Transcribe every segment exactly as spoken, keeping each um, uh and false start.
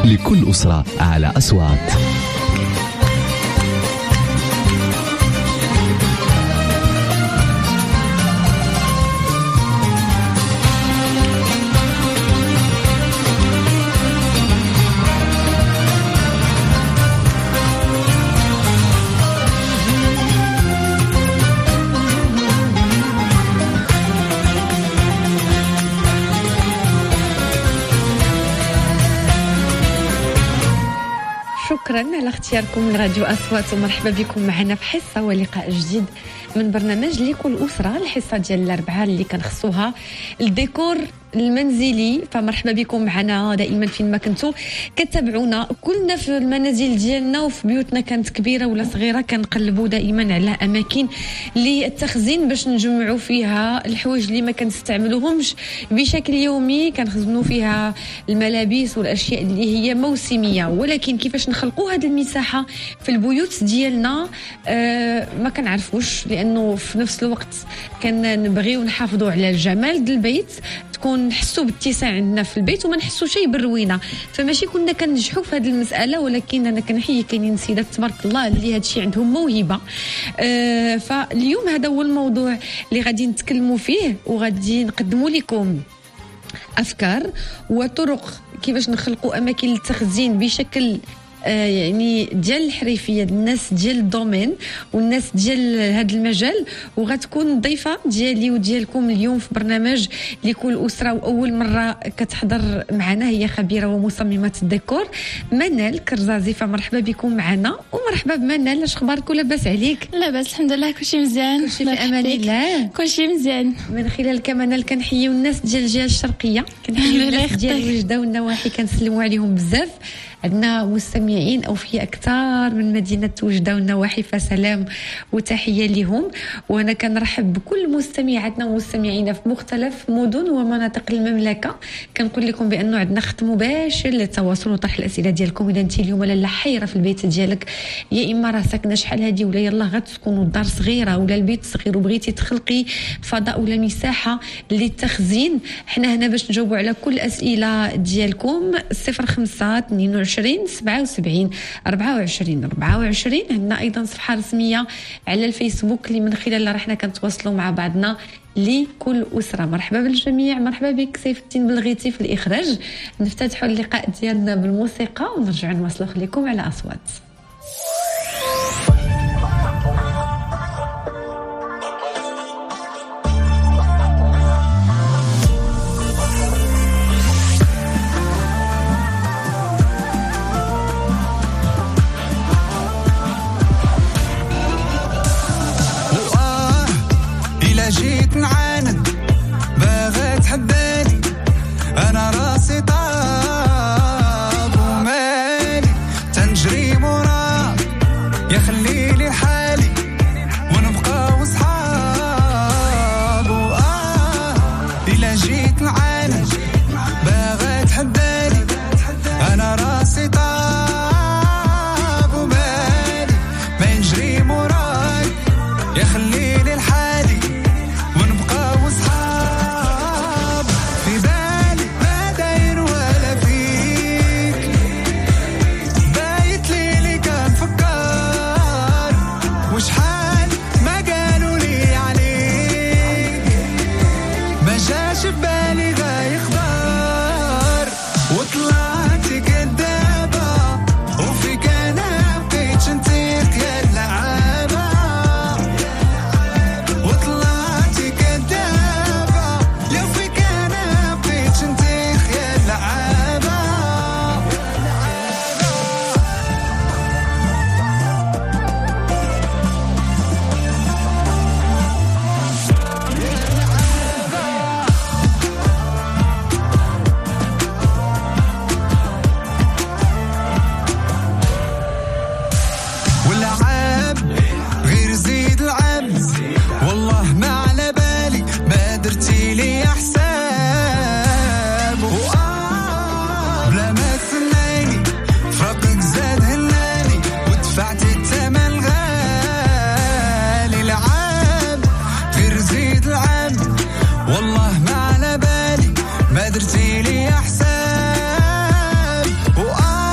لكل أسرة على أصوات. شكرا على اختياركم لراديو أصوات، ومرحبا بكم معنا في حصة ولقاء جديد من برنامج لكل أسرة. الحصة ديال الأربعاء اللي كنخصوها الديكور المنزلي، فمرحبا بكم معنا دائما فين ما كنتوا كتابعونا. كلنا في المنازل ديالنا وفي بيوتنا كانت كبيرة ولا صغيرة كنقلبوا دائما على أماكن للتخزين باش نجمعوا فيها الحوايج اللي ما كنستعملوهمش بشكل يومي، كنخزنوا فيها الملابس والأشياء اللي هي موسمية. ولكن كيفاش نخلقوا هذه المساحة في البيوت ديالنا آه ما كنعرفوش، لأنه في نفس الوقت كنبغيو نحافظوا على الجمال ديال البيت، تكون نحسوا باتساع عندنا في البيت وما نحسوا شيء بالروينه. فماشي كنا كننجحوا في هذه المساله، ولكن انا كنحيي كاينين سيدات تبارك الله اللي هذا الشيء عندهم موهبه. آه فاليوم هذا هو الموضوع اللي غادي نتكلموا فيه، وغادي نقدموا لكم افكار وطرق كيفاش نخلقوا اماكن للتخزين بشكل آه يعني ديال الحرفيه، الناس ديال الدومين والناس ديال هذا المجال. وغتكون الضيفه ديالي وديالكم اليوم في برنامج لكل اسره، واول مره كتحضر معنا هي خبيره ومصممه الديكور منال كرزازي. فمرحبا بكم معنا، ومرحبا بمنال. اش اخبارك ولاباس عليك؟ لاباس الحمد لله، كلشي مزيان، كلشي في امان الله، كلشي مزيان. من خلالك منال كنحييو الناس ديال الجهه الشرقيه، كنحييو الناس ديال وجده والنواحي، كنسلموا عليهم بزاف. عندنا مستمعين أوفياء أكثر من مدينة وجدة والنواحي، فسلام وتحية لهم. وأنا كنرحب بكل مستمعاتنا ومستمعينا في مختلف مدن ومناطق المملكة. كنقول لكم بأنه عندنا خط مباشر للتواصل وطرح الأسئلة ديالكم. إذا أنت اليوم لا حيرة في البيت ديالك، يا إما راه ساكنة شحال هادي، ولا يلا غتسكنوا الدار صغيرة ولا البيت صغير وبغيتي تخلقي فضاء ولا مساحة للتخزين، حنا هنا باش نجاوبوا على كل الأسئلة ديالكم. صفر خمسة اثنين وعشرين سبعة وسبعين أربعة وعشرين أربعة وعشرين. عندنا أيضا صفحة رسمية على الفيسبوك اللي من خلالها رحنا كنتواصلوا مع بعضنا لكل أسرة. مرحبا بالجميع، مرحبا بك سيف الدين بلغيتي في الإخراج. نفتتحوا اللقاء ديالنا بالموسيقى ونرجع نواصلوا خليكم على أصوات. جيت نعاند باغي تحداني، انا راسي طاب ومالي تنجري مرا، يا خليلي حالي ونبقى وصحاب. وآه إلا جيت نعاند باغي تحداني، انا راسي طاب ومالي ما ينجري مراي، يا خليلي الحالي درتي لي حساب. وآه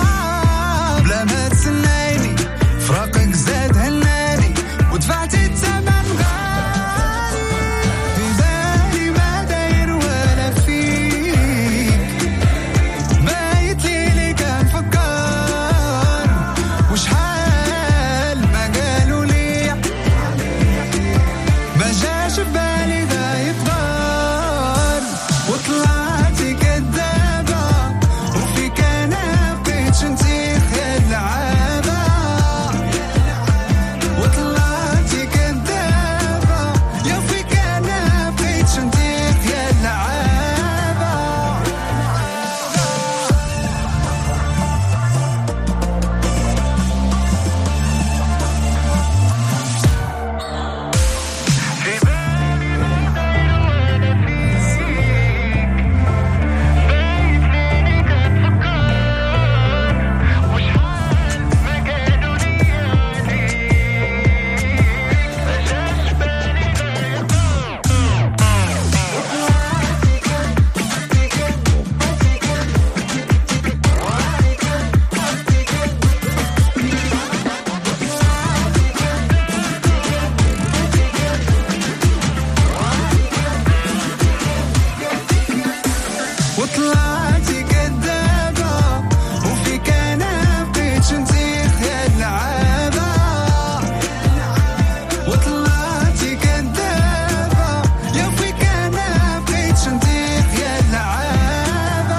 وطلعتي كدابة وفيك أنا بقيت نطير يا اللعابة وطلعتي كدابة يا فيك أنا بقيت نطير يا اللعابة.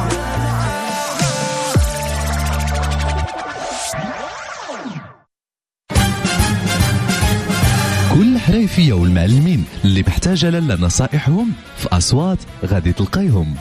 كل حريفية والمعلمين اللي محتاجة لنا نصائحهم في أصوات غادي تلقيهم.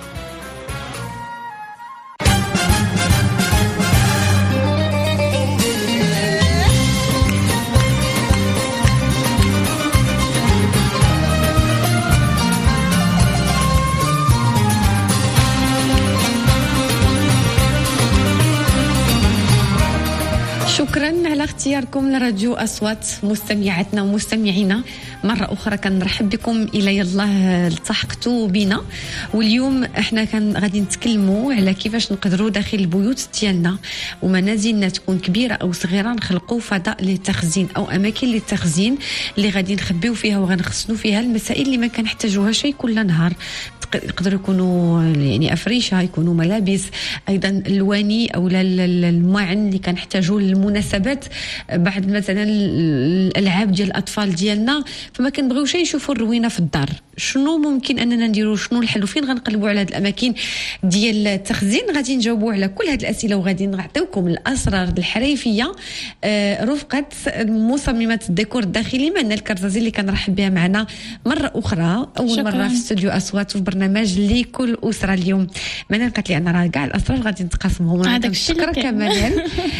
شكرا على اختياركم لراديو أصوات مستمعاتنا ومستمعينا. مرة أخرى كنرحب بكم إلى يلا التحقتوا بنا. واليوم احنا كان غادي نتكلموا على كيفاش نقدروا داخل البيوت ديالنا ومنازلنا تكون كبيرة أو صغيرة نخلقوا فضاء للتخزين أو أماكن للتخزين اللي غادي نخبيو فيها وغنخزنوا فيها المسائل اللي ما كنحتاجوها شيء كل نهار. يقدروا يكونوا يعني أفريشة، يكونوا ملابس، أيضا الواني أو المعن اللي كنحتاجوه للمناسبات، بعد مثلا الألعاب ديال الأطفال ديالنا، فما كنبغيوش يشوفوا الروينة في الدار. شنو ممكن أننا نديروا؟ شنو الحل؟ وفين غنقلبوا على هذه الأماكن ديال التخزين؟ غادي نجاوبوا على كل هذه الأسئلة وغادي نعطيوكم الأسرار الحريفية آه رفقة مصممة الديكور الداخلي منى الكرزازي اللي كنرحب بها معنا مرة أخرى، أول شكرا. مرة في استوديو أصوات وفي برنامج لكل أسرة. اليوم منى قالت لي أنا راه كاع الأسرار غادي نتقاسمهم. هذاك الشيء اللي كمان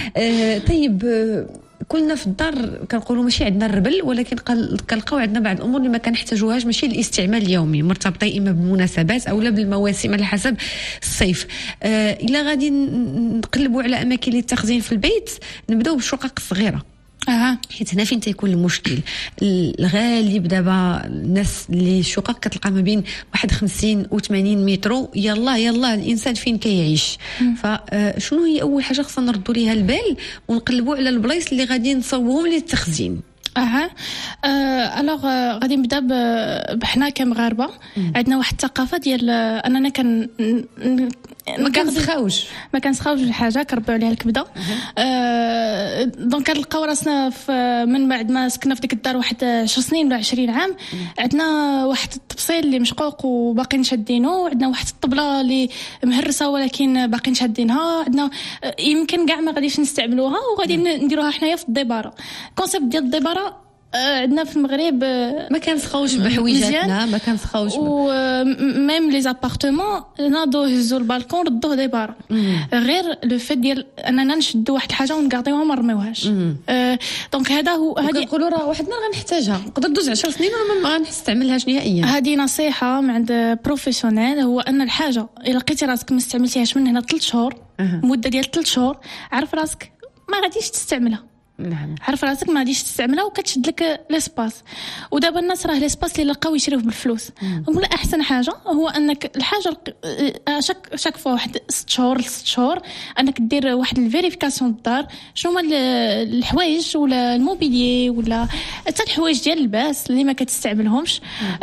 آه طيب آه كلنا في الدار كنقولوا ماشي عندنا الربل، ولكن كنلقاو عندنا بعض الامور اللي ما كنحتاجوهاش ماشي للاستعمال اليومي، مرتبطه اما بالمناسبات او لا بالمواسم على حسب الصيف. آه الا غادي نقلبوا على اماكن للتخزين في البيت نبداو بالشقق الصغيره. اها حيت هنا فين تيكون المشكل الغالب. دابا الناس اللي الشقق كتلقى ما بين واحد خمسين و ثمانين متر، يلا يلا الانسان فين كيعيش؟ فشنو هي اول حاجه خصنا نردوا ليها البال ونقلبوا على البلايص اللي غادي نصوبوهم للتخزين؟ اها أه الوغ غادي نبدا بحنا كمغاربه. عندنا واحد الثقافه ديال اننا كن ما كنسخاوش ما كنسخاوش الحاجه كنربيو عليها الكبده. أه دونك كنلقاو راسنا من بعد ما سكننا في ديك الدار واحد عشر سنين ولا عشرين عام عندنا واحد التبصيل اللي مشقوق وباقيين شادينو، عندنا واحد الطبله اللي مهرسه ولكن باقيين شادينها، عندنا يمكن كاع ما غاديش نستعملوها وغادي نديروها حنايا في الديباره. كونسيبت ديال الديباره عندنا في المغرب ما كنسخاوش بحويجاتنا، ما كنسخاوش و ميم لي زابارتمون ناضو هزوا البالكون ردوه ديباره، غير لو فيت ديال اننا نشدوا واحد الحاجه ونقاطيوها ما نرميوهاش. أه دونك هذا هو هذه كنقولوا راه واحد النهار غنحتاجها، نقدر دوز عشر سنين وما غنستعملهاش نهائيا. هذه نصيحه من عند بروفيسيونيل، هو ان الحاجه الا لقيتي راسك ما استعملتيهاش من هنا ثلاث شهور مده ديال ثلاث شهور، عرف راسك ما غاديش تستعملها. نعم عارف راسك ما غاديش تستعملها وكتشد لك ليسباس. ودابا الناس راه ليسباس اللي لقاو يشريوه بالفلوس. نقول احسن حاجه هو انك الحاجه شاك شاك فوا واحد ست شهور ست شهور انك دير واحد الفيريفيكاسيون الدار شنو هما الحوايج ولا الموبيليي ولا حتى الحوايج ديال اللباس اللي ما كتستعملهمش،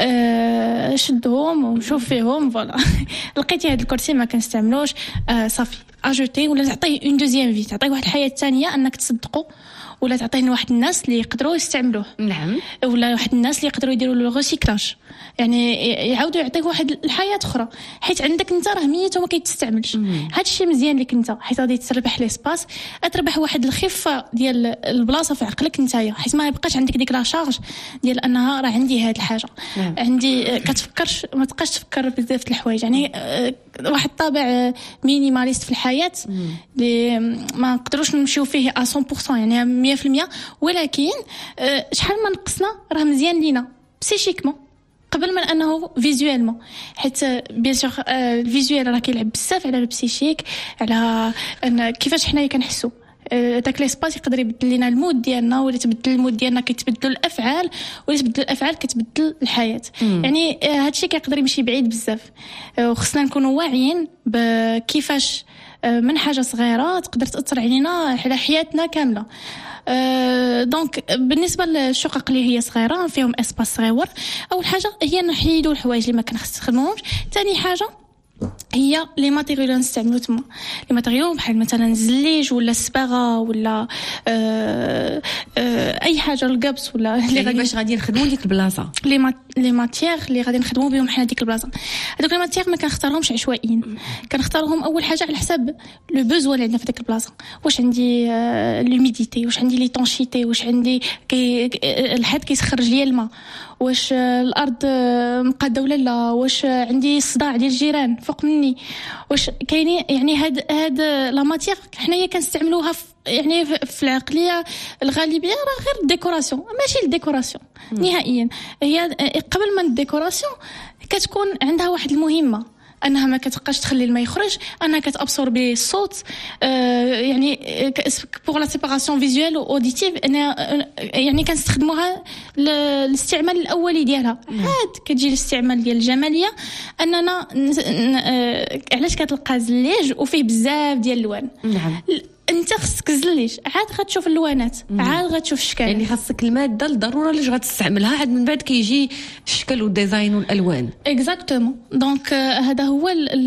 آه شدهم وشوف فيهم فوالا لقيتي هذا الكرسي ما كنستعملوش، آه صافي اجوتي ولا تعطيه اون دوزيام في، تعطيه واحد الحياه ثانيه انك تصدقوا ولا تعطيه لواحد الناس اللي يقدروا يستعملوه. نعم. ولا واحد الناس اللي يقدروا يديروا له ريسيكلاج، يعني يعاودوا يعطيك واحد الحياه اخرى، حيت عندك انت راه ميت وما كيتستعملش. هذا الشيء مزيان لك انت، حيت غادي تربح ليسباس، تربح واحد الخفه ديال البلاصه في عقلك نتايا، حيت ما يبقاش عندك ديك لا شارج ديال انها راه عندي هذه الحاجه. نعم. عندي كتفكرش ما تبقاش تفكر بزاف د الحوايج، يعني واحد الطابع مينيماليست في الحياه اللي ما نقدروش نمشيو فيه مية بالمية يعني مية في المية، ولكن شحال ما نقصنا راه مزيان لينا بسيشيكمون قبل من انه فيزوالمون، حيت بيان سور الفيزوال راه كيلعب بزاف على البسيشيك، على أن كيفاش حنايا كنحسوا. داك ليسباس يقدر يبدل لنا المود ديالنا، ولا تبدل المود ديالنا كيتبدلوا الافعال، ولا تبدل الافعال كتبدل الحياه. مم. يعني هادشي كيقدر يمشي بعيد بزاف، وخصنا نكونوا واعيين بكيفاش من حاجه صغيره تقدر تاثر علينا على حياتنا كامله. أه دونك بالنسبه للشقق اللي هي صغيره فيهم اسباس صغيور، اول حاجه هي نحيدوا الحوايج اللي ما كنستخدموهمش. ثاني حاجه هي لي ماتيريال اللي نستعملو تما. لي ماتيريال بحال مثلا الزليج ولا الصباغه ولا آه آه اي حاجه القبس ولا اللي يعني غادي باش غادي نخدموا ديك البلاصه. لي مات لي ماتيير اللي غادي نخدموا بهم حنا ديك البلاصه. هذوك لي ماتيير ما كنختارهمش عشوائيين، كنختارهم اول حاجه على حساب لو بوزوان اللي عندنا في ديك البلاصه. واش عندي آه لوميديتي، واش عندي لي طونشيتي، واش عندي كي الحيط كيسخرج ليا الماء، واش الارض مقاده ولا لا، واش عندي صداع ديال الجيران فوق مني، واش كاينين يعني هاد هاد لا ماتيير حنايا كنستعملوها يعني في العقليه الغالبيه راه غير ديكوراسيون، ماشي الديكوراسيون نهائيا. هي قبل ما الديكوراسيون كتكون عندها واحد المهمه، انها ما كتبقاش تخلي الماء يخرج، انها كتابسوربي الصوت، آه يعني بور لا سيباراسيون فيزوال اوديتيف. انا يعني كنستخدموها للاستعمال الاولي ديالها. عاد كتجي الاستعمال ديال الجماليه، اننا آه علاش كتلقى زليج وفيه بزاف ديال الالوان. نعم. انت خصك زليج، عاد غتشوف اللوانات، عاد غتشوف الشكل. يعني خاصك الماده الضروره اللي غتستعملها، عاد من بعد كيجي الشكل والديزاين والالوان. اكزاكتومون. دونك هذا هو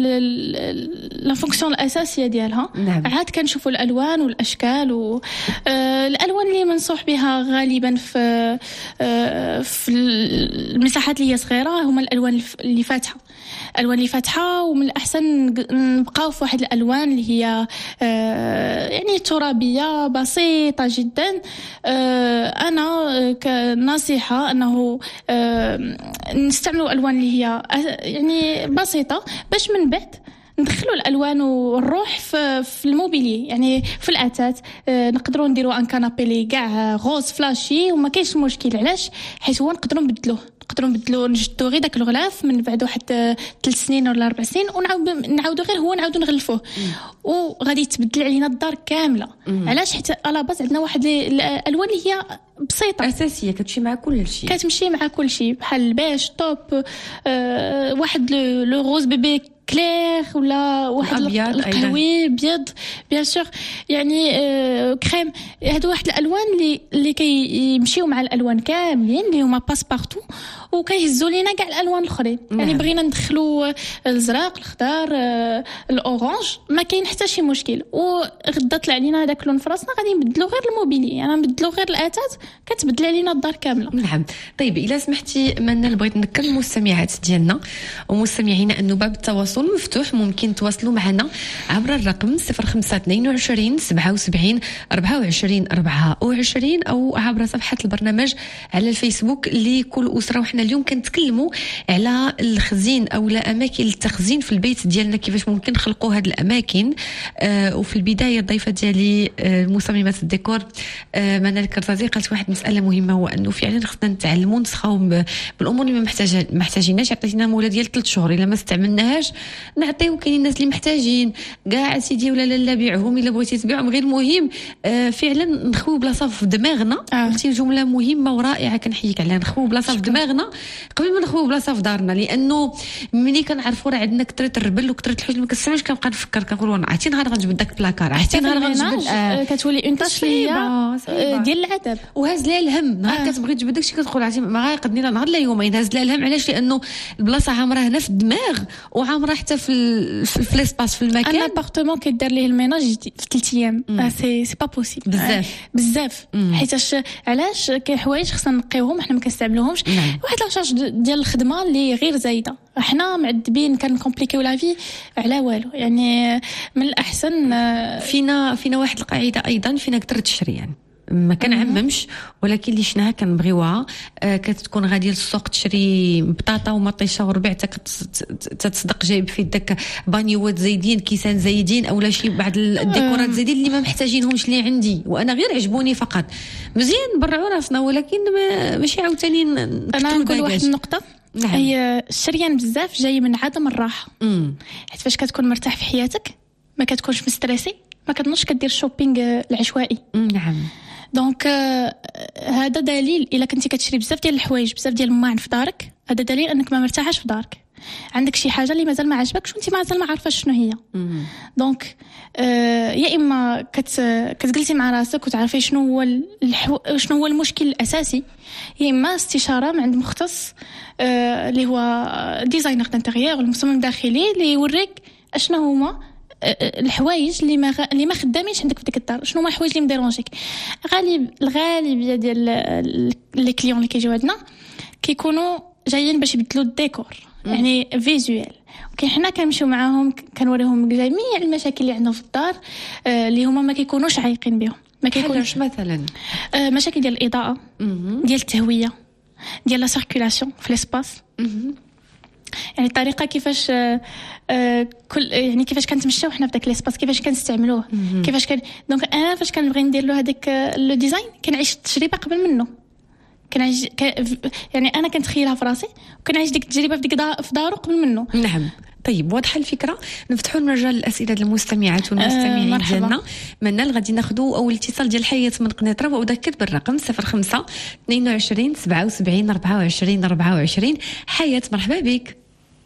لا فونكسيون الاساسيه ديالها. نعم. عاد كنشوفوا الالوان والاشكال و آه الالوان اللي منصوح بها غالبا في آه في المساحات اللي هي صغيره هما الالوان اللي فاتحه. الالوان اللي فاتحه، ومن الاحسن نبقاو في واحد الالوان اللي هي آه يعني ترابيه بسيطه جدا. آه انا كنصيحه انه آه نستعملوا الوان اللي هي يعني بسيطه، باش من بعد ندخلوا الالوان والروح في في الموبيلي، يعني في الاثاث. آه نقدروا نديروا ان كانابي لي كاع غوز فلاشي وما كاينش مشكل. علاش؟ حيت هو نقدروا نبدلوه نقدروا نبدلوا نجدوا غير داك الغلاف من بعد واحد ثلاث سنين ولا اربع سنين، ونعاود نعاودوا غير هو نعاودوا نغلفوه، وغادي تبدل علينا الدار كامله. علاش؟ حيت على باز عندنا واحد الالوان اللي هي بسيطه اساسيه كتمشي مع كل شيء، كتمشي مع كل شيء، بحال البيج توب، آه واحد لو روز بيبي كلير، ولا واحد القهوي ابيض بيان سور، يعني آه كريم. هادو واحد الالوان اللي اللي كيمشيو مع الالوان كاملين اللي هما باس بارتو، وكيهزوا لينا كاع الالوان الاخرين. نعم. يعني بغينا ندخلوا الازرق، الخضر، آه الاورانج، ما كاين حتى شي مشكل. وغدا طلع لينا هذاك اللون في راسنا غادي نبدلوا غير الموبيلي، يعني نبدلوا غير الاثاث، كتبدل علينا الدار كامله. نعم. طيب الا سمحتي منال، بغيت نذكر المستمعات ديالنا ومستمعينا انه باب التواصل مفتوح، ممكن تواصلوا معنا عبر الرقم صفر خمسة اثنين وعشرين سبعة وسبعين أربعة وعشرين أربعة وعشرين، او عبر صفحه البرنامج على الفيسبوك لكل اسره. وحنا اليوم كنتكلموا على الخزين او الاماكن التخزين في البيت ديالنا، كيفاش ممكن نخلقوا هذه الاماكن. آه وفي البدايه الضيفه ديالي آه مصممه الديكور آه منال الكرزازي قالت واحد مساله مهمه، هو انه فعلا خصنا نتعلموا نسخاو بالامور اللي ما محتاجه محتاجيناش. عطيتينا موله ديال ثلاث شهور، الا ما استعملناهاش نعطيو. كاينين الناس اللي محتاجين كاع سيدي ولا لا لا بيعهم الا بغيتي تبيعهم. غير المهم آه فعلا نخويو بلاصه في دماغنا. قلتي آه. جمله مهمه ورائعه كنحييك عليها، نخويو بلاصه في دماغنا قبل ما نخويو بلاصه في دارنا. لانه ملي كنعرفوا راه عندنا كثره الربل وكثره الحوايج ما كنسمعش، كنبقى نفكر كنقول وانا عرفتي نهار غنجبد داك البلاكار، عرفتي نهار غنجبد آه. كتولي اون تاش ليا ديال العذاب وهاز ليها الهم. نهار آه. كتبغي تجبد داكشي كتقول عرفتي ما غيقدني لا نهار لا يومين، هاز ليها الهم. علاش؟ لانه البلاصه عامره هنا في الدماغ وعامره حتى في في ليسباس في المكان. انا ابارتمون كيدار ليه الميناج في ثلاث ايام، سي سي با بوسيبل بزاف بزاف. حيتاش علاش كاين حوايج خصنا نقيوهم حنا ما كنستعملوهمش. واحد لاشارج ديال الخدمه اللي غير زايده، حنا معذبين كنكومبليكيو لا في على والو. يعني من الاحسن فينا فينا واحد القاعده ايضا، فينا كثر التشريان، ما كنعممش، ولكن اللي شناها كنبغيوها. آه كتكون غاديه للسوق تشري بطاطا ومطيشه وربع تتصدق جايب في داك بانيوات زايدين، كيسان زايدين، اولا شي بعض الديكورات زايدين اللي ما محتاجينهمش اللي عندي وانا غير عجبوني فقط. مزيان نبرعوا راسنا، ولكن ماشي عاوتاني. انا نقول واحد النقطه. نعم. هي الشريان بزاف جاي من عدم الراحه، حيت فاش كتكون مرتاح في حياتك ما كتكونش مستريسي، ما كتنوضش كدير شوبينغ العشوائي. نعم. دونك آه هذا دليل. الا كنتي كتشري بزاف ديال الحوايج بزاف ديال الماعن في دارك، هذا دليل انك ما مرتاحاش في دارك، عندك شي حاجه اللي مازال ما عجبكش وانت مازال ما عارفه شنو هي. دونك آه يا اما كت كتجلسي مع راسك وتعرفي شنو هو الحو... شنو هو المشكل الاساسي، يا اما استشاره من عند مختص آه اللي هو ديزاينر دانتيريور ولا مصمم داخلي اللي يوريك اشنا هما الحوايج اللي ما غ... اللي ما خدامينش عندك في ديك الدار، شنو هما الحوايج اللي مديرونجيك. غالب الغالبيه ديال لي كليون اللي كيجيو عندنا كيكونوا جايين باش يبدلوا الديكور يعني فيزوال. اوكي حنا كنمشيو معاهم كنوريهم جميع المشاكل اللي عندهم في الدار اللي هما ما كيكونوش عايقين بهم. ما كيكونوش مثلا آه مشاكل ديال الاضاءه، ديال التهويه، ديال لا سيركولاسيون في ليسباس، يعني الطريقه كيفاش آه آه كل يعني كيفاش كنتمشاو حنا في داك ليسباس، كيفاش كنستعملوه، كيفاش كان دونك انا فاش كنبغي ندير له هذاك لو ديزاين كنعيش التجربه قبل منه. كنعيش يعني انا كنتخيلها في راسي وكنعيش ديك التجربه في ديك دا في دارو قبل منه. نعم. طيب واضحه الفكره. نفتحوا المجال للاسئله المستمعات والمستمعين أه ديالنا. منال غادي ناخذوا اول اتصال ديال حياة من قنيطره، واذكر بالرقم صفر خمسة اثنين وعشرين سبعة وسبعين أربعة وعشرين أربعة وعشرين. حياة مرحبا بك.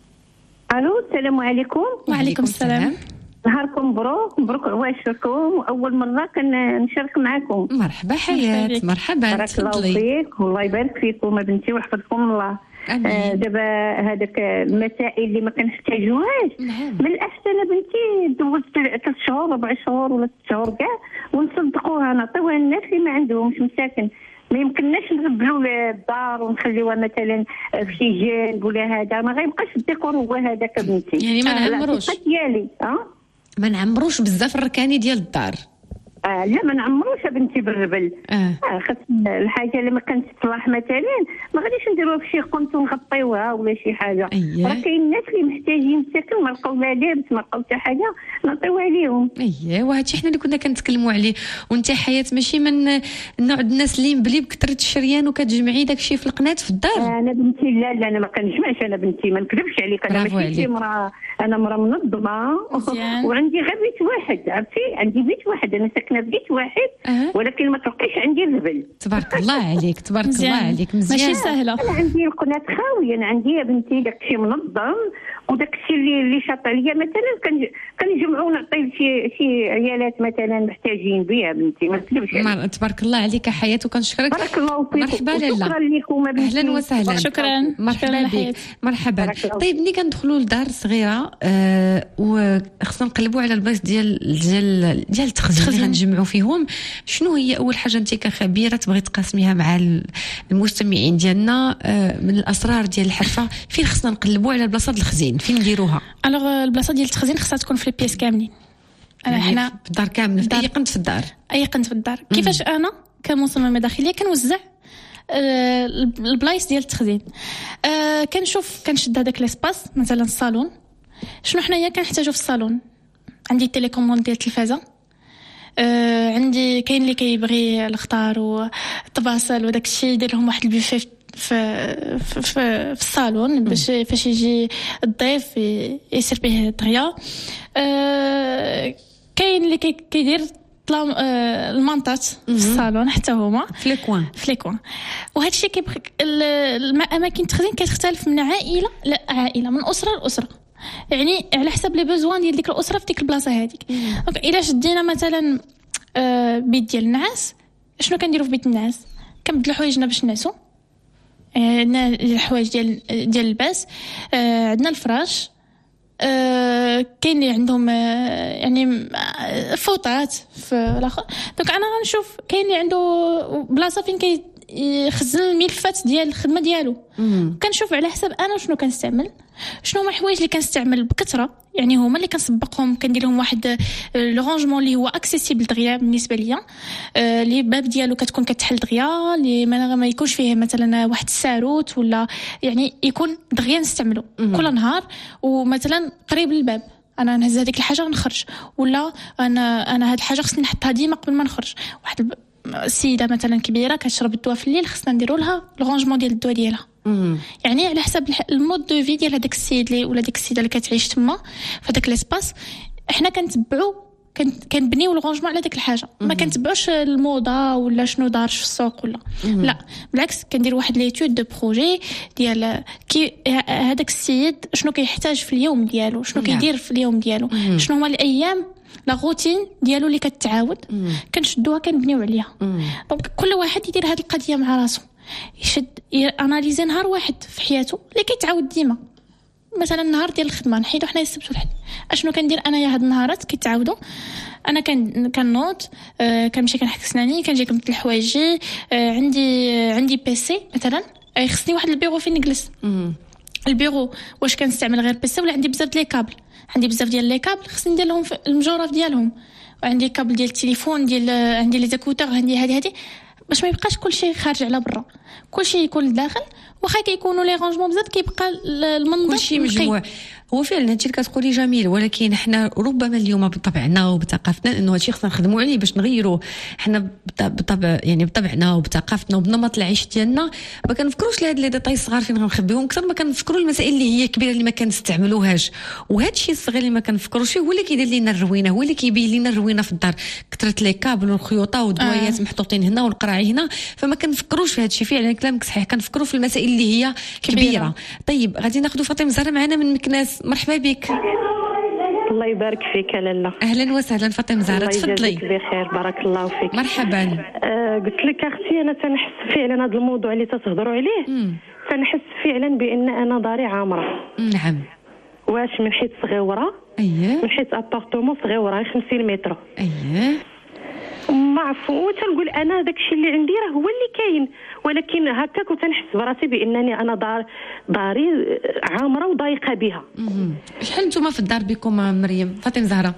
الو السلام عليكم. وعليكم السلام. نهاركم مبروك، مبروك عواشركم، اول مره كنشارك معكم. مرحبا حياة. مرحبا. بارك الله فيك والله يبارك فيكم بنتي ويحفظكم الله. آه دابا هذاك المسائل اللي ما كنحتاجوهاش من الاحسن بنتي دوز ثلاث شهور ربع شهور ولا ست شهور كاع ونصدقوها نعطيوها للناس اللي ما عندهمش مساكن. ما يمكنناش نغبلوا الدار ونخليوها مثلا في شي جانب ولا هذا، ما غيبقاش الديكور هو هذاك بنتي. يعني ما نعمروش ديالي اه ما نعمروش بزاف الركاني ديال الدار. آه لا ما نعمروش بنتي بالربل. اه, آه خاص الحاجه اللي ما كانتش تصلح مثلا ما غاديش نديروها في شي قنت ونغطيوها ولا شي حاجه. أيه. راه كاين الناس اللي محتاجين مساكن ما لقاو لا لابس ما لقاو حتى حاجه نعطيوها ليهم. اييه وهادشي حنا اللي كنا كنتكلموا عليه. وانت حياة ماشي من النوع الناس اللي مبلي بكثره الشريان وكتجمعي داكشي في القناه في الدار. آه انا بنتي لا لا انا ما كنجمعش. انا بنتي ما نكذبش عليك، انا ماشي شي مرا، انا مرا منظمه وعندي غير بيت واحد. عرفتي عندي بيت واحد، انا ساكنه في بيت واحد. أه. ولكن ما تلقيش عندي الزبل. تبارك الله عليك تبارك الله عليك مزيان. ماشي سهله. انا عندي القناه خاويه، انا عندي يا بنتي داكشي منظم وداكشي اللي اللي شاط عليا مثلا كنجمعوا نعطي شي شي عيالات مثلا محتاجين بها بنتي ما تكذبش. تبارك الله عليك يا حياة وكنشكرك. بارك الله فيك. مرحبا لاله. شكرا لكم بنتي. اهلا وسهلا. شكرا. مرحبا بك. مرحبا. طيب ملي كندخلوا لدار صغيره آه وخصنا نقلبوا على البلايص ديال ديال ديال التخزين اللي غنجمعوا فيهم، شنو هي اول حاجه انت كخبيره تبغي تقاسميها مع المستمعين ديالنا من الاسرار ديال الحرفه؟ فين خصنا نقلبوا على البلاصه ديال الخزين؟ فين نديروها؟ الوغ البلاصه ديال التخزين خصها تكون في البيس كاملين. انا يعني حنا في الدار كامله، في اي قنت في الدار. اي قنت في الدار. كيفاش انا كمصممه داخليه كنوزع آه البلايص ديال التخزين. آه كنشوف كنشد هذاك ليسباس مثلا الصالون، شنو حنايا كنحتاجو في الصالون. عندي التليكوموند ديال التلفازه، آه عندي كاين اللي كيبغي الخضار والطباسل وداك الشيء يدير لهم واحد البوفيه في في في, في الصالون باش فاش يجي الضيف يسير به دغيا. آه كاين اللي كيدير آه المنطات في الصالون حتى هما في لي كوان في لي كوان. وهذا الشيء كيبقى الاماكن التخزين كتختلف من عائله لعائله، من اسره لاسره، يعني على حسب لي بوزوان ديال ديك الاسره في ديك البلاصه هذيك. دونك الا شدينا مثلا آه بيت ديال النعاس، شنو كنديروا في بيت النعاس؟ كنبدلوا حوايجنا باش نعسوا. عندنا آه الحوايج ديال ديال اللباس، آه عندنا الفراش، آه كاين اللي عندهم آه يعني فوطات في الاخر. دونك انا غنشوف كاين اللي عنده بلاصه فين كي يخزن الملفات ديال الخدمه ديالو. كنشوف على حسب انا شنو كنستعمل، شنو هما الحوايج اللي كنستعمل بكثره، يعني هما اللي كنسبقهم كندير لهم واحد لو رانجمون اللي هو اكسيسيبل دغيا بالنسبه ليا، اللي باب ديالو كتكون كتحل دغيا، اللي ما يكونش فيه مثلا واحد الساروت ولا يعني يكون دغيا نستعملو كل نهار. ومثلا قريب للباب انا نهز هذيك الحاجه نخرج، ولا انا انا هاد الحاجه خصني نحطها ديما قبل ما نخرج. واحد السيده مثلا كبيره كتشرب الدواء في الليل، خصنا نديروا لها الرانجمون ديال الدواء ديالها. مم. يعني على حسب المود دو في ديال هذاك السيد لي ولا ديك السيده اللي كتعيش تما في هذاك ليسباس. احنا كنتبعوا كنبنيو الرانجمون على داك الحاجه، ما كنتبعوش الموضه ولا شنو دارش في السوق ولا مم. لا بالعكس كندير واحد ليتود دو بروجي ديال كي هذاك السيد شنو كيحتاج في اليوم ديالو، شنو كيدير في اليوم ديالو، مم. شنو هما الايام لا روتين ديالو اللي كتعاود، كنشدوها كنبنيو عليها. دونك كل واحد يدير هذه القضيه مع راسو، يشد اناليزي نهار واحد في حياته اللي كيتعاود ديما. مثلا النهار ديال الخدمه نحيدو حنا السبت والحد. اشنو كندير انايا هاد النهارات كيتعاودوا؟ انا كان كنوض آه كنمشي كنحك سناني كنجي كنبدل الحوايجي آه عندي آه عندي بيسي مثلا آه خصني واحد البيرو فين نجلس. البيرو واش كنستعمل غير بيسي ولا عندي بزاف ديال لي كابل؟ عندي بزاف ديال لي كابل خصني ندير لهم المجورف ديالهم، وعندي كابل ديال التليفون ديال عندي لي زيكوتور عندي هذه هذه باش ما يبقاش كلشي خارج على برا، كلشي يكون لداخل. واخا كيكونوا لي رانجمون بزاف كيبقى المنظر كلشي مجموع. هو فعلا هادشي اللي كتقولي جميل، ولكن حنا ربما اليوم بطبعنا وبثقافتنا انه هادشي خصنا نخدموا عليه باش نغيروه. حنا بطبع يعني بطبعنا وبثقافتنا وبنمط العيش ديالنا ما كنفكروش لهاد لي ديتاي الصغار فين غنخبيهم، اكثر ما كنفكروا المسائل اللي هي كبيره اللي ما كنستعملوهاش. وهادشي الصغير اللي ما كنفكروش فيه هو اللي كيدير لنا الروينه، هو اللي كيبين لنا الروينه في الدار. كثرة لي كابل والخيوطه والدوايات آه. محطوطين هنا والقراعي هنا، فما كنفكروش في هادشي. فعلا كلامك صحيح، كنفكروا في المسائل اللي هي كبيره, كبيرة. طيب غادي ناخذ فاطمه زهره معنا من مكناس. مرحبا بك. الله يبارك فيك لاله. اهلا وسهلا فاطمه زهره، تفضلي. الله بخير، بارك الله فيك. مرحبا. آه قلت لك اختي انا تنحس فعلا هذا الموضوع اللي تتهضروا عليه مم. تنحس فعلا بان انا داري عامره. نعم. واش من حيث صغيره؟ اييه. من حيث ابارتومون صغيره خمسين متر. اييه. ما عرف وتنقول انا داكشي اللي عندي راه هو اللي كاين، ولكن هكاك وتنحس براسي بانني انا دار داري عامره وضايقه بها. شحال نتوما في الدار بكم مريم؟ فاطمه زهره.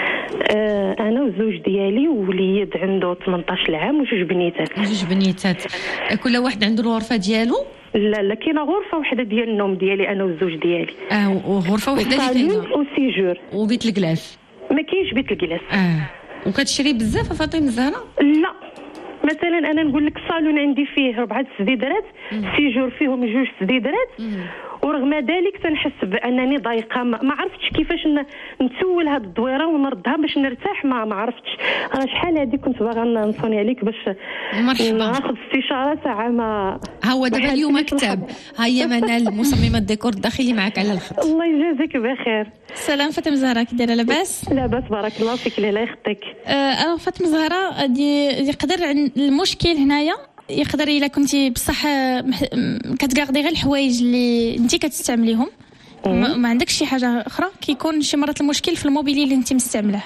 آه انا والزوج ديالي ووليد عنده ثمنطاش عام وجوج بنيتات. جوج بنيتات، كل واحد عنده الغرفه ديالو؟ لا لا كاينه غرفه وحده ديال النوم ديالي انا والزوج ديالي. اه وغرفه وحده اللي كاينه وسيجور وبيت الجلاس. ما كاينش بيت الجلاس. اه وكتشري بزاف فاطمه زهره؟ لا مثلا انا نقول لك الصالون عندي فيه ربعه سديدرات، سيجور فيهم جوج سديدرات، ورغم ذلك تنحس بانني ضايقه. ما عرفتش كيفاش نسول هاد الدويره ونردها باش نرتاح. ما ما عرفتش انا شحال هذه كنت باغا نصوني عليك باش ناخذ استشاره ساعه. ما ها هو دابا اليوم كتاب. ها هي منال مصممه الديكور الداخلي معك على الخط. الله يجازيك بخير. سلام فاطمه زهره، كي دايره؟ لاباس؟ لاباس بارك الله فيك. لا يخطيك. انا فاطمه زهره يقدر المشكل هنايا يقدر الا كنتي بصح كتقاردي غير الحوايج اللي انت كتستعمليهم ما عندكش شي حاجه اخرى. كيكون شي مرات المشكل في الموبيلي اللي انت مستعملاه.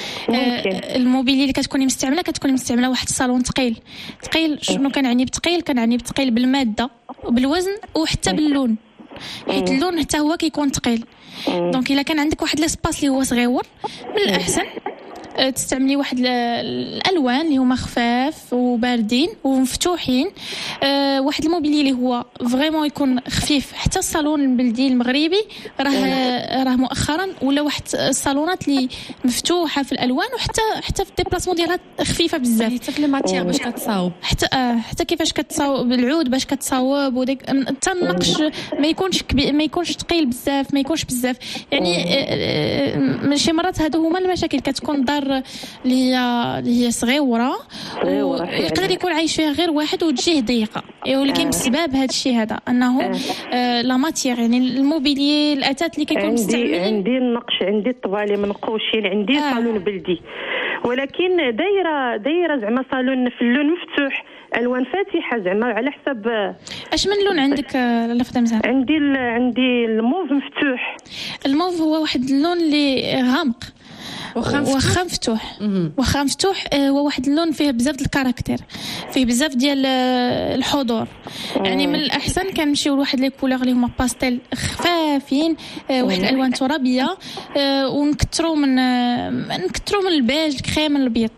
آه الموبيلي اللي كتكوني مستعمله كتكوني مستعمله واحد الصالون ثقيل. ثقيل شنو كنعني بثقيل؟ كنعني بثقيل بالماده وبالوزن وحتى باللون، حيت اللون حتى هو كيكون ثقيل. دونك الا كان عندك واحد لاسباس اللي هو صغيور من الاحسن تستعملي واحد الالوان اللي هما خفاف وباردين ومفتوحين. أه واحد الموبيلي اللي هو فريمون يكون خفيف. حتى الصالون البلدي المغربي راه راه مؤخرا ولا واحد الصالونات اللي مفتوحه في الالوان وحتى حتى في الديبلاسمون ديالها خفيفه بزاف. حتى في الماتير باش كتصاوب، حتى آه حتى كيفاش كتصاوب بالعود باش كتصاوب وديك حتى النقش ما يكونش كبير ما يكونش ثقيل بزاف ما يكونش بزاف. يعني من شي مرات هادو هما المشاكل. كتكون دار اللي هي اللي هي صغيره ويقدر يكون عايش فيها غير واحد وتجيه ضيقه، ولكن بسبب هذا الشيء هذا انه آه لا ماتير يعني الموبيلي الاثاث اللي كيكون مستعمل. عندي عندي النقش عندي الطباعه اللي منقوشين عندي آه. صالون بلدي، ولكن دايره دايره زعما صالون في اللون مفتوح الوان فاتحه زعما على حسب. اش من لون عندك لاله فاطمه زهره؟ عندي عندي الموف مفتوح. الموف هو واحد اللون اللي غامق وخا مفتوح. وخا مفتوح هو واحد اللون فيه بزاف د الكاركتير، فيه بزاف ديال الحضور. يعني من الاحسن كنمشيو لواحد لي كولور اللي هما باستيل خفافين، واحد الالوان ترابيه، ونكثروا من نكثروا من البيج الكريم من الابيض.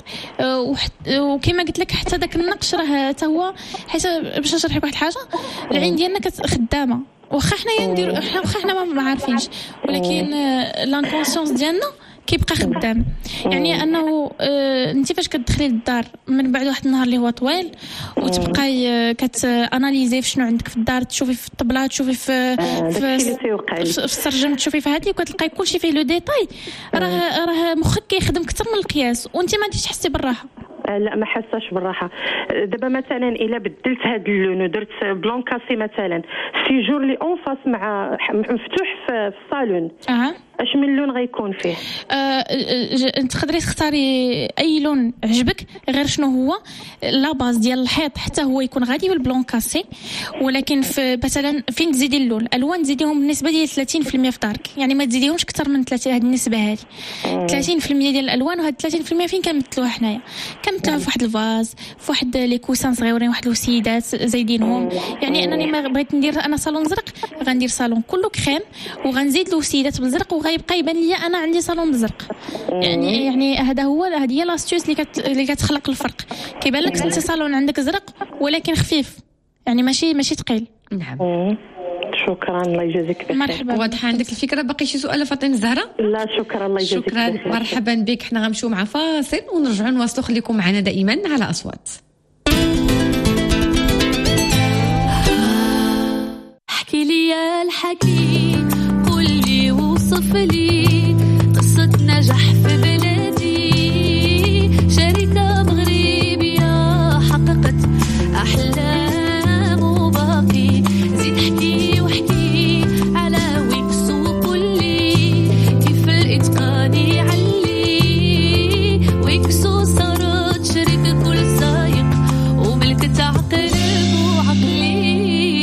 وكما قلت لك حتى داك النقش راه حتى هو حيت باش نشرح لك واحد الحاجه العين ديالنا خدامه. واخا حنايا نديرو واخا حنا ما عارفينش، ولكن لانكونسيونس ديالنا كيبقى خدام. يعني انه آه انت فاش كتدخلي للدار من بعد واحد النهار اللي هو طويل وتبقاي كتاناليزي في شنو عندك في الدار، تشوفي في الطبله، تشوفي في في, في السرجم، تشوفي في هذه وكتلقاي كلشي فيه لو ديتاي. راه راه مخك كيخدم اكثر من القياس وانت ما غاديش تحسي بالراحه. لا ما حساش بالراحه. دابا مثلا الا بدلت هذا اللون ودرت بلون كاسي مثلا سيجور لي اون فاس مع مفتوح في الصالون، اه اش من لون غيكون فيه؟ آه تقدري تختاري اي لون عجبك، غير شنو هو لا باز ديال الحيط حتى هو يكون غادي بالبلون كاسي. ولكن في مثلا فين تزيدي اللون، الالوان تزيديهم بالنسبه ديال ثلاثين بالمئة في دارك، يعني ما تزيديهمش اكثر من ثلاثين. هذه النسبه هذه ثلاثين بالمئة ديال الالوان، وهاد ثلاثين بالمئة فين كنمثلوها حنايا؟ كنمثلوها في واحد الفاز، في واحد لي كوسان صغيورين، واحد الوسيدات زايدينهم. يعني انني ما بغيت ندير انا صالون زرق، غندير صالون كله كريم وغنزيد الوسيدات بالزرق، وغيبقى يبان لي انا عندي صالون بزرق. يعني يعني هذا هو هذه هي لاستيوس اللي كت... اللي كتخلق الفرق. كيبان لك انت صالون عندك زرق ولكن خفيف، يعني ماشي ماشي ثقيل. نعم. شكرا، الله يجازيك بخير. مرحبا. واضحه عندك الفكره؟ باقي شي سؤال فاطمه الزهراء؟ لا شكرا، الله يجازيك شكرا بخير. مرحبا بك. حنا غنمشيو مع فاصل ونرجعوا نواصلوا. خليكم معنا دائما على اصوات. احكي لي يا الحكي، قول لي وصف لي قصة نجاح في بلادي، شركة مغربية حققت أحلام وباقي. زيد احكي واحكي على ويكس وقول لي كيف الإتقان يعلي. ويكس صارت شركة كل سايق وملكة عقل وعقلي.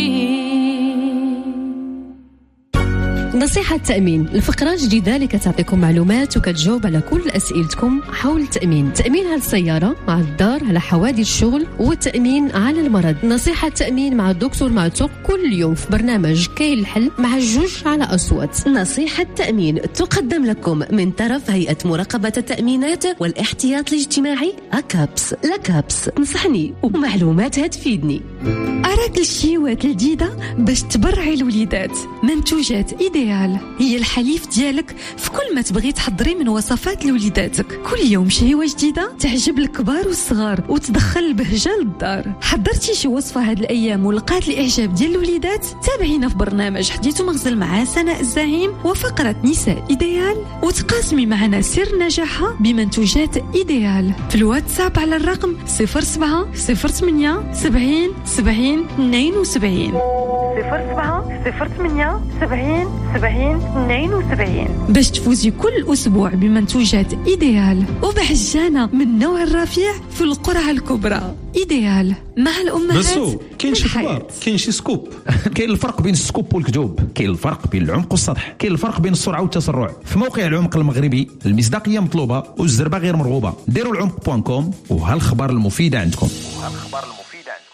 نصيحة تأمين، الفقرة جديدة اللي كتعطيكم معلومات وكتجاوب على كل أسئلتكم حول التأمين. تأمين على السيارة، مع الدار، على حوادث الشغل، والتأمين على المرض. نصيحة تأمين مع الدكتور معتوق كل يوم في برنامج كاين الحل مع جوج على أصوات. نصيحة تأمين تقدم لكم من طرف هيئة مراقبة التأمينات والاحتياط الاجتماعي أكابس. لكابس تنصحني ومعلوماتها تفيدني. أراك الشيوات الجديدة باش تبرعي الوليدات. منتوجات إيديال هي الحليف ديالك في كل ما تبغي تحضري من وصفات لوليداتك. كل يوم شهيوة جديدة تعجب الكبار والصغار وتدخل البهجة للدار. حضرتي شي وصفة هاد الأيام ولقات الإعجاب ديال الوليدات؟ تابعينا في برنامج حديث مغزل مع سناء الزعيم وفقرة نساء إيديال، وتقاسمي معنا سر نجاحها بمنتوجات إيديال في الواتساب على الرقم صفر سبعة صفر ثمانية سبعين سبعين اثنين وسبعين صفر سبعة صفر ثمانية سبعين سبعين اثنين وسبعين باش تفوزي كل أسبوع بمنتوجات إيديال وبحجانة من نوع الرفيع في القرعة الكبرى. إيديال مع الأمهات. بسو كاين شي خبر، كاين شي سكوب. كاين الفرق بين السكوب والكذوب، كاين الفرق بين العمق والسطح، كاين الفرق بين السرعة والتسرع. في موقع العمق المغربي المصداقية مطلوبة والزربة غير مرغوبة. ديروا العمق بوان كوم وها الخبر المفيدة عندكم. وها الخبر المفيدة عندكم.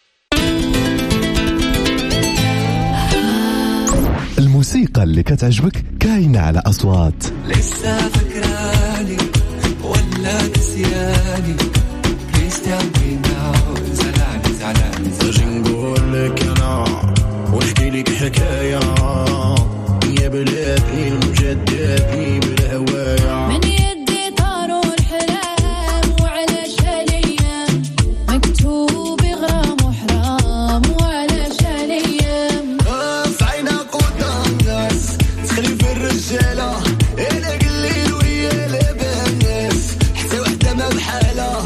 الموسيقى اللي كتعجبك كاينة على أصوات. لسه فكراني ولا نسياني؟ كريستيان بيناو زعلاني زعلاني. باجي نقول لك أنا ونحكي لك حكاية يا بلادي المجددي بالهواية. من يدي طاروا الحرام وعلى شالية مكتوب غرام وحرام وعلى شالية. صعينا قدام ناس تخلي في الرجالة إلا قليل ويا لبناس حتى وحدة ما بحالة.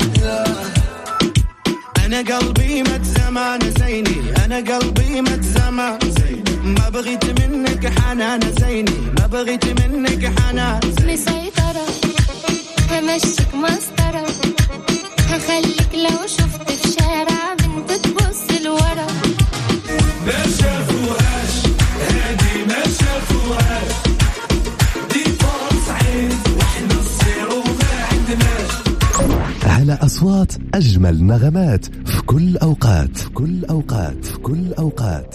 أنا قلبي مات زمان زيني، أنا قلبي مات زمان زيني. ما بغيت منك حنان زيني، ما بغيت منك حنان. مسيطرة همشيك مسطرة، هخليك لو شفت في شارع بنت تبص لورا. ما شافوهاش هادي ما شافوهاش، دي فرص عين واحنا نصير وما عندناش. على أصوات أجمل نغمات في كل أوقات، في كل أوقات، في كل أوقات.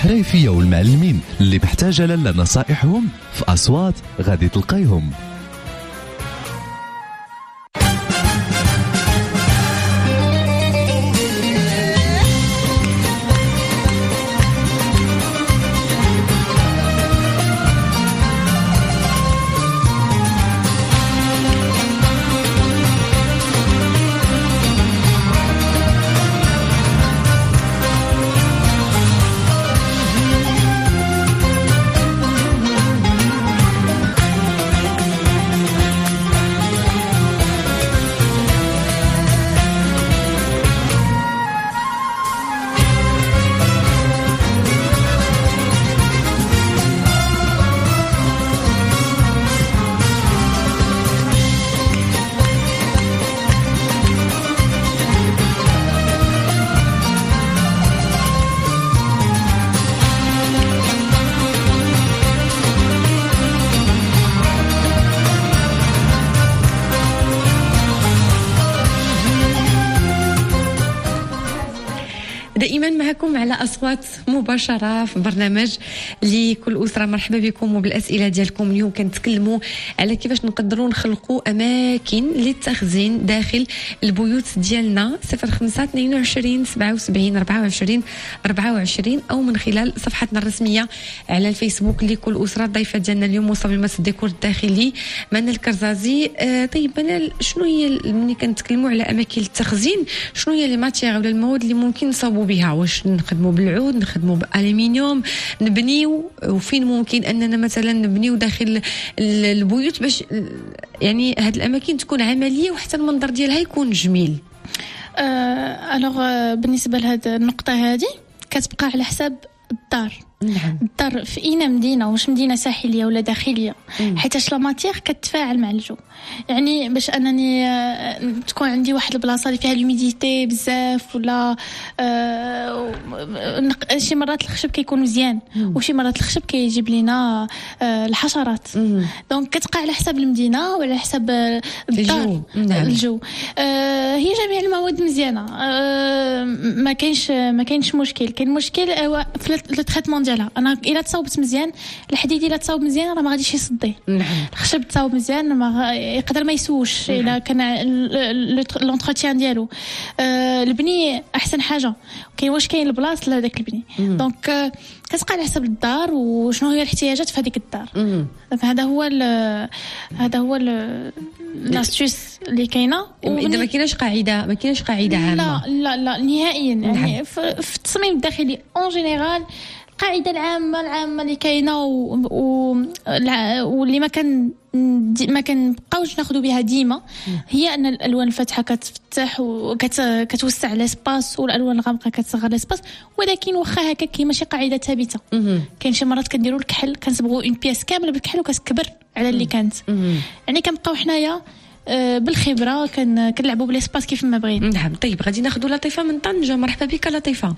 الحريفية والمعلمين اللي محتاجة لالا نصائحهم في أصوات غادي تلقيهم. دائما معكم على أصوات مباشرة في برنامج لكل أسرة. مرحبا بكم وبالأسئلة ديالكم. اليوم كنتكلموا على كيفاش نقدروا نخلقوا أماكن للتخزين داخل البيوت ديالنا. صفر خمسة اثنين وعشرين سبعة وسبعين أربعة وعشرين أربعة وعشرين أو من خلال صفحتنا الرسمية على الفيسبوك لكل أسرة. الضيفة ديالنا اليوم مصممة الديكور الداخلي منى الكرزازي. آه طيب منى، شنو هي ملي كنتكلموا على أماكن التخزين شنو هي لي ماتيير ولا المواد اللي ممكن نصاوبوا بها؟ واش نخدموا بالعود، نخدموا بالالومنيوم، نبنيو، وفين ممكن اننا مثلا نبنيو داخل البيوت باش يعني هاد الاماكن تكون عمليه وحتى المنظر ديالها يكون جميل؟ آه الوغ بالنسبه لهاد النقطه هذه كتبقى على حساب الدار. نعم. الدار في اي مدينه، واش مدينه ساحليه ولا داخليه، حيت لا ماتيير كتفاعل مع الجو. يعني باش انني تكون عندي واحد البلاصه اللي فيها لوميديتي بزاف ولا آه شي مرات الخشب كيكون مزيان وشي مرات الخشب كيجيب لنا آه الحشرات. دونك كتبقى على حساب المدينه وعلى حساب الدار. نعم. الجو آه هي جميع المواد مزيانه. آه ما كاينش ما كاينش مشكل. كاين مشكل في التريتمون ديالها. انا الا تصاوبت مزيان، الحديد الا تصاوب مزيان راه ما غاديش يصدي. نعم. الخشب تصاوب مزيان ما يقدر ما يسوش الا كان لونتروتيان ديالو. آه البني احسن حاجه. كاين واش كاين البلاصه لهذاك البني. دونك آه كتبقى على حسب الدار وشنو هي الاحتياجات في هذيك الدار. هذا هو هذا هو لاستيوس اللي كاينه. اذا ما كايناش قاعده ما كايناش قاعده عامه. لا لا لا نهائيا. يعني في التصميم الداخلي اون جينيرال القاعده العامه العامه اللي كاينه واللي ما كان ما كنبقاوش ناخذوا بها ديما هي ان الالوان الفاتحه كتفتح وكتوسع ليسباس والالوان الغامقه كتصغر ليسباس. ولكن واخا هكا كاين ماشي قاعده ثابته. كاين شي مرات كنديروا الكحل كنصبغوا اون بياس كامله بالكحل وكتكبر على اللي كانت. يعني كنبقاو حنايا بالخبره كنلعبوا بالاسباس كيف ما بغينا. نعم. طيب غادي ناخذوا لطيفه من طنجه. مرحبا بك لطيفه.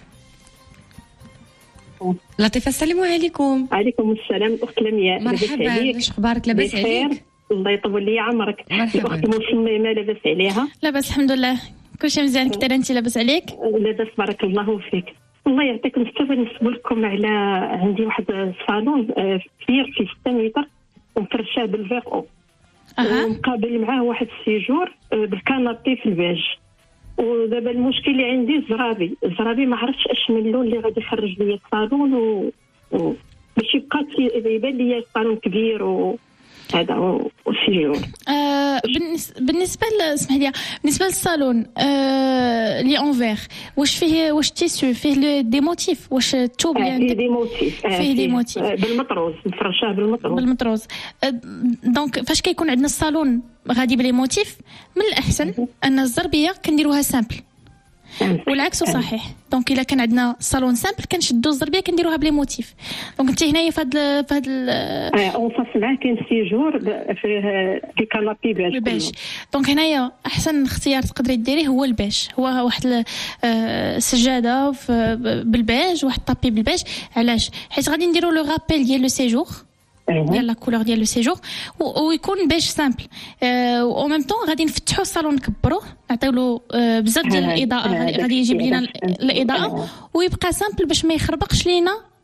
لطيفه السلام عليكم. عليكم السلام اخت لمياء. مرحبا، واش اخبارك؟ لاباس عليك؟ الله يطول لي عمرك. الاخت مصممه لاباس عليها؟ لاباس الحمد لله كلشي مزيان. كثر انت لاباس عليك؟ لاباس بارك الله فيك. الله يعطيكم الصحه. نسول لكم على عندي واحد الصالون كبير في ستة متر ومفرشاه بالفيغ او ومقابل معاه واحد السيجور بالكنابي في الباج. ودابا المشكل اللي عندي الزرابي الزرابي ما عرفتش اش من اللون اللي غادي يخرج لي الصالون و... و... باش يبقى يبان لي الصالون كبير و هذا والسيجور. آه بالنسبه اسمح لي بالنسبه للصالون آه لي اونفير واش فيه واش تيسو فيه دي موتيف واش الثوب اللي عندك؟ فيه دي موتيف. فيه دي موتيف بالمطروز مفرشاه بالمطروز بالمطروز. آه دونك فاش كيكون عندنا الصالون غادي بلي موتيف من الاحسن ان الزربيه كنديروها سامبل والعكس صحيح. دونك الا كان عندنا صالون سامبل كنشدو الزربيه كنديروها بلي موتيف. دونك انت هنايا في هذا في هذا اون فاس معاه كاين سيجور فيه دي كانابي باج باج. دونك هنايا احسن اختيار تقدري ديريه هو الباج. هو واحد السجاده بالباج واحد طابي بالباج. علاش؟ حيت غادي نديروا لو رابيل ديال لو سيجور ديال لا كولور ديال لو سيجور ويكون باج سامبل. او ميم طون غادي نفتحوا الصالون نكبروه نعطيو له بزاف ديال الاضاءه غادي يجيب لنا الاضاءه ويبقى سامبل باش ما يخربقش لينا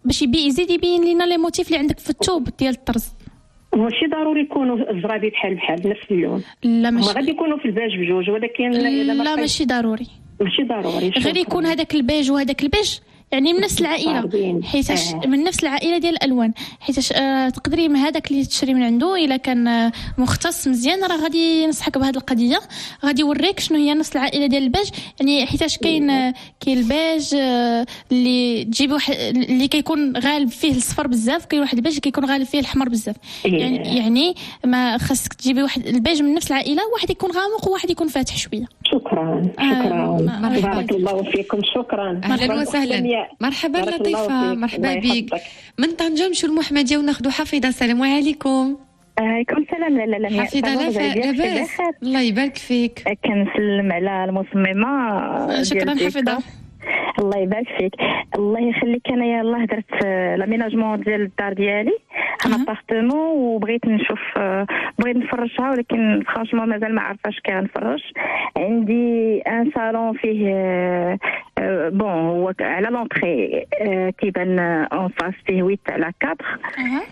باش يبي يزيد يبين لنا لي موتيف اللي عندك في الثوب ديال الطرز. ماشي ضروري يكونوا الزرابي بحال بحال نفس اللون. لا ماشي ما غادي يكونوا في الباج بجوج، ولكن لا ماشي ضروري ماشي ضروري غير يكون هذاك البيج وهذاك البيج يعني من نفس العائله، حيت آه. من نفس العائله ديال الالوان، حيت آه تقدري من هذاك اللي تشري من عنده الا كان آه مختص مزيان راه غادي ينصحك بهذه القضيه، غادي يوريك شنو هي نفس العائله ديال الباج. يعني حيتاش كاين آه كاين الباج آه اللي تجيبي واحد اللي كيكون غالب فيه الصفر بزاف، كاين واحد الباج كيكون غالب فيه الحمر بزاف. يعني يعني ما خاصك تجيبي واحد الباج من نفس العائله، واحد يكون غامق وواحد يكون فاتح شويه. شكرا شكرا آه بارك الله فيكم. شكرا اهلا وسهلا. مرحبا لطيفة، مرحبا بك. من طنجة نمشيو للمحمدية وناخذوا حفيظة. السلام عليكم. عليكم السلام. لا لا لا حفيظة لاباس الله يبارك فيك. كنسلم على المصممة. شكرا حفيظة. الله يبارك فيك. الله يخليك. انا يلاه درت لاميناجمون ديال الدار ديالي انا ابارتمون وبغيت نشوف بغيت نفرشها، ولكن فرانشمون مازال ما عرفاش كي غنفرش. عندي ان صالون فيه بون هو على لونطري كيبان اون فاس فيه ثمانية على أربعة.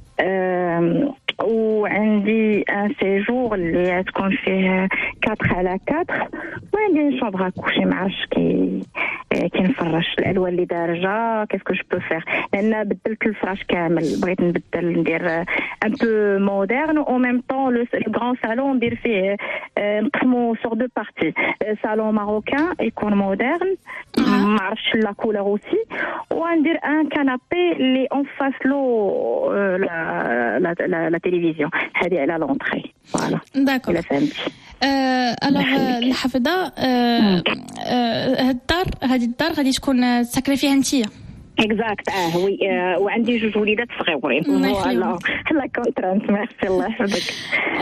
أه وعندي ان سيجور اللي تكون فيه أربعة على أربعة، وعندي شومبر اكوشي ما عرفتش كي كي نفرش الالوان اللي دارجه كيفكو جو بو فير، لان بدلت الفراش كامل، بغيت نبدل ندير ان بو مودرن او ميم طون لو غران صالون ندير فيه نقسمو سور دو بارتي، صالون ماروكان يكون مودرن ما عرفتش لا كولور اوسي، وندير ان كانابي اللي اون فاس لو لا لا لا تيليفزيون هذه على لونطري. فوالا داكور. الا فهمتي. الوغ الحفظه هاد الدار هذه الدار غادي تكون ساكنه فيها انتيا. اكزاكت. اه وي آه وعندي جوج وليدات صغيورين. فوالا لا كونترانت. ميرسي الله يحفظك.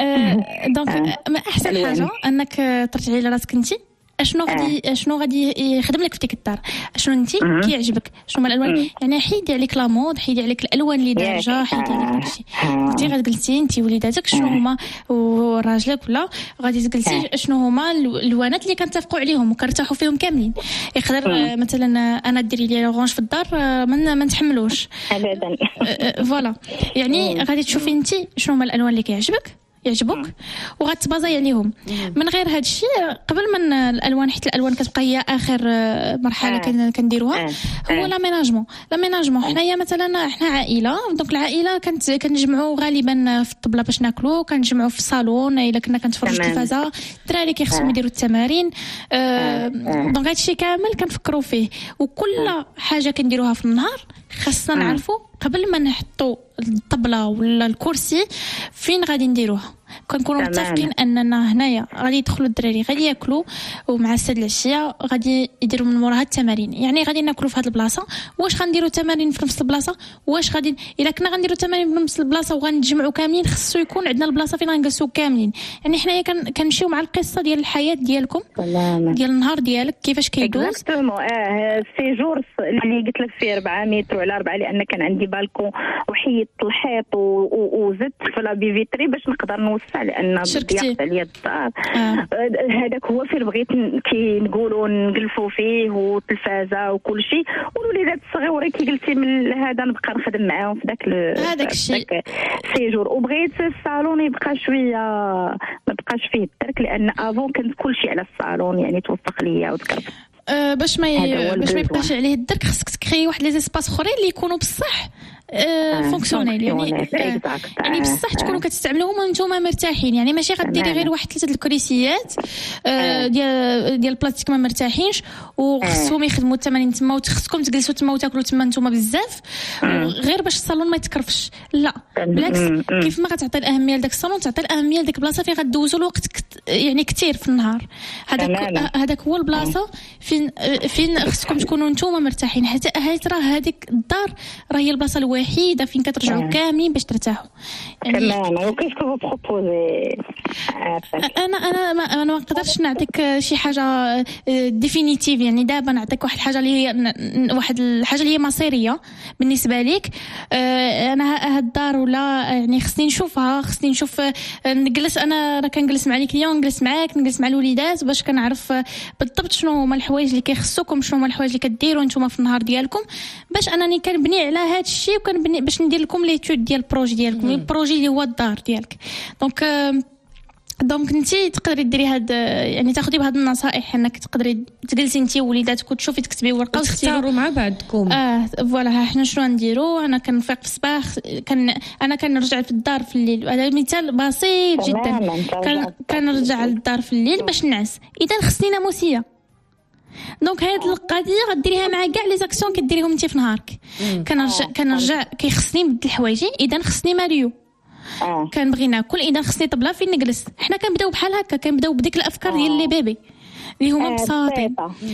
دونك ما احسن حاجه انك ترجعي لراسك انت اشنو غادي اشنو غادي يخدم لك في ديك الدار، اشنو انت كيعجبك، شنو هما الالوان. يعني حيدي عليك لا مود، حيدي عليك الالوان اللي دارجه، حيدي عليك داكشي. انت غتجلسي انت وليداتك شنو هما وراجلك ولا غادي تجلسي شنو هما الالوانات اللي كنتفقوا عليهم وكنرتاحوا فيهم كاملين. يقدر مثلا انا ديري لي اورانج في الدار ما ما نتحملوش ابدا. فوالا يعني غادي تشوفي انت شنو هما الالوان اللي كيعجبك يعجبوك وغتبازاي عليهم. من غير هذا الشيء قبل من الالوان، حيت الالوان كتبقى هي اخر مرحله آه. كنديروها آه. هو لاميناجمون. لاميناجمون حنايا مثلا حنا عائله، دونك العائله كانت كنجمعوا غالبا في الطبله باش ناكلوا، كنجمعوا في الصالون الا كنا كنتفرجوا في التلفازه، الدراري كيخصهم يديروا التمارين. آه. دونك هذا الشيء كامل كنفكروا فيه، وكل حاجه كنديروها في النهار خاصنا نعرفوا قبل ما نحطوا الطبله ولا الكرسي فين غادي نديروها. كنكونوا متفقين اننا هنايا غادي يدخلوا الدراري غادي ياكلوا، ومع السد العشيه غادي يديروا من موراها التمارين. يعني غادي ناكلوا في هذه البلاصه، واش غنديروا تمارين في نفس البلاصه، واش غادي الا كنا غنديروا تمارين في نفس البلاصه وغنجمعوا كاملين خصو يكون عندنا البلاصه فين غنجلسوا كاملين. يعني حنايا كنمشيو مع القصه ديال الحياه ديالكم ديال النهار ديالك كيفاش كيدوز. اكزاكتومون. اه سيجور اللي قلت لك فيه أربعة متر على أربعة، لان كان عندي بالكون وحيدت الحيط وزدت في لا بيفيتري باش نقدر نوسع، لان ضيقت عليا الدار. آه. هذاك هو فين بغيت كي نقولوا نقلفوا فيه والتلفازه وكل شيء، والوليدات الصغيورين كي قلتي من هذا نبقى نخدم معاهم في ذاك هذاك الشيء سيجور. وبغيت الصالون يبقى شويه ما بقاش فيه الترك، لان افون كنت كل شيء على الصالون يعني توفق ليا وذكرت أه باش ما ي... باش ما يبقاش عليه الدرك خصك تكري واحد لي زيسباس اخرين اللي يكونوا بصح آه فونكسيونيل. يعني آه يعني بصح تكونوا كتستعملوهم وانتم مرتاحين. يعني ماشي غديري غير واحد ثلاثه الكريسيات آه ديال ديال البلاستيك ما مرتاحينش وخصهم يخدموا الثمانين تما وخصكم تجلسوا تما وتاكلوا تما نتوما بزاف غير باش الصالون ما يتكرفش. لا بالعكس، كيف ما غتعطي الاهميه لذاك الصالون تعطي الاهميه لذيك البلاصه فين غدوزوا الوقت كت... يعني كثير في النهار. هذاك هذاك هو البلاصه فين فين خصكم تكونوا نتوما مرتاحين، حتى حيت راه هذيك الدار راه هي البلاصه الوحيده فين كترجعوا كاملين باش ترتاحوا. يعني تمام. وكيف كنتو بروبوزي؟ انا انا ما انا ما نقدرش نعطيك شي حاجه ديفينيتيف. يعني دابا نعطيك واحد الحاجه اللي هي واحد الحاجه اللي هي مصيريه بالنسبه ليك. انا هاد الدار ولا يعني خصني نشوفها، خصني نشوف نجلس. انا راه كنجلس مع لي كليون، نجلس معاك، نجلس مع الوليدات باش كنعرف بالضبط شنو هما الحوايج اللي كيخصوكم، شنو هما الحوايج اللي كديروا نتوما في النهار ديالكم، باش انني كنبني على هذا الشيء وكنبني باش ندير لكم ليتود ديال البروجي ديالكم. البروجي اللي هو الدار ديالك. دونك دونك انتي تقدري ديري هاد يعني تاخدي بهاد النصائح انك تقدري تجلسي انتي ووليداتك وتشوفي تكتبي ورقه وتختاروا مع بعضكم. اه فوالا حنا شنو نديروا. انا كنفيق في الصباح، كان انا كنرجع في الدار في الليل. هذا مثال بسيط جدا. كان كنرجع للدار في الليل باش نعس. اذا خصني ناموسيه. دونك هاد القضيه غديريها مع كاع لي زاكسيون كديريهم انت في نهارك. كنرجع كنرجع كيخصني نبدل حوايجي. اذا خصني ماريو. آه. كنبغي ناكل. اذا خصني طبله فين نجلس. حنا كنبداو بحال هكا، كنبداو بديك الافكار ديال آه. لي بيبي اللي هما بساطين.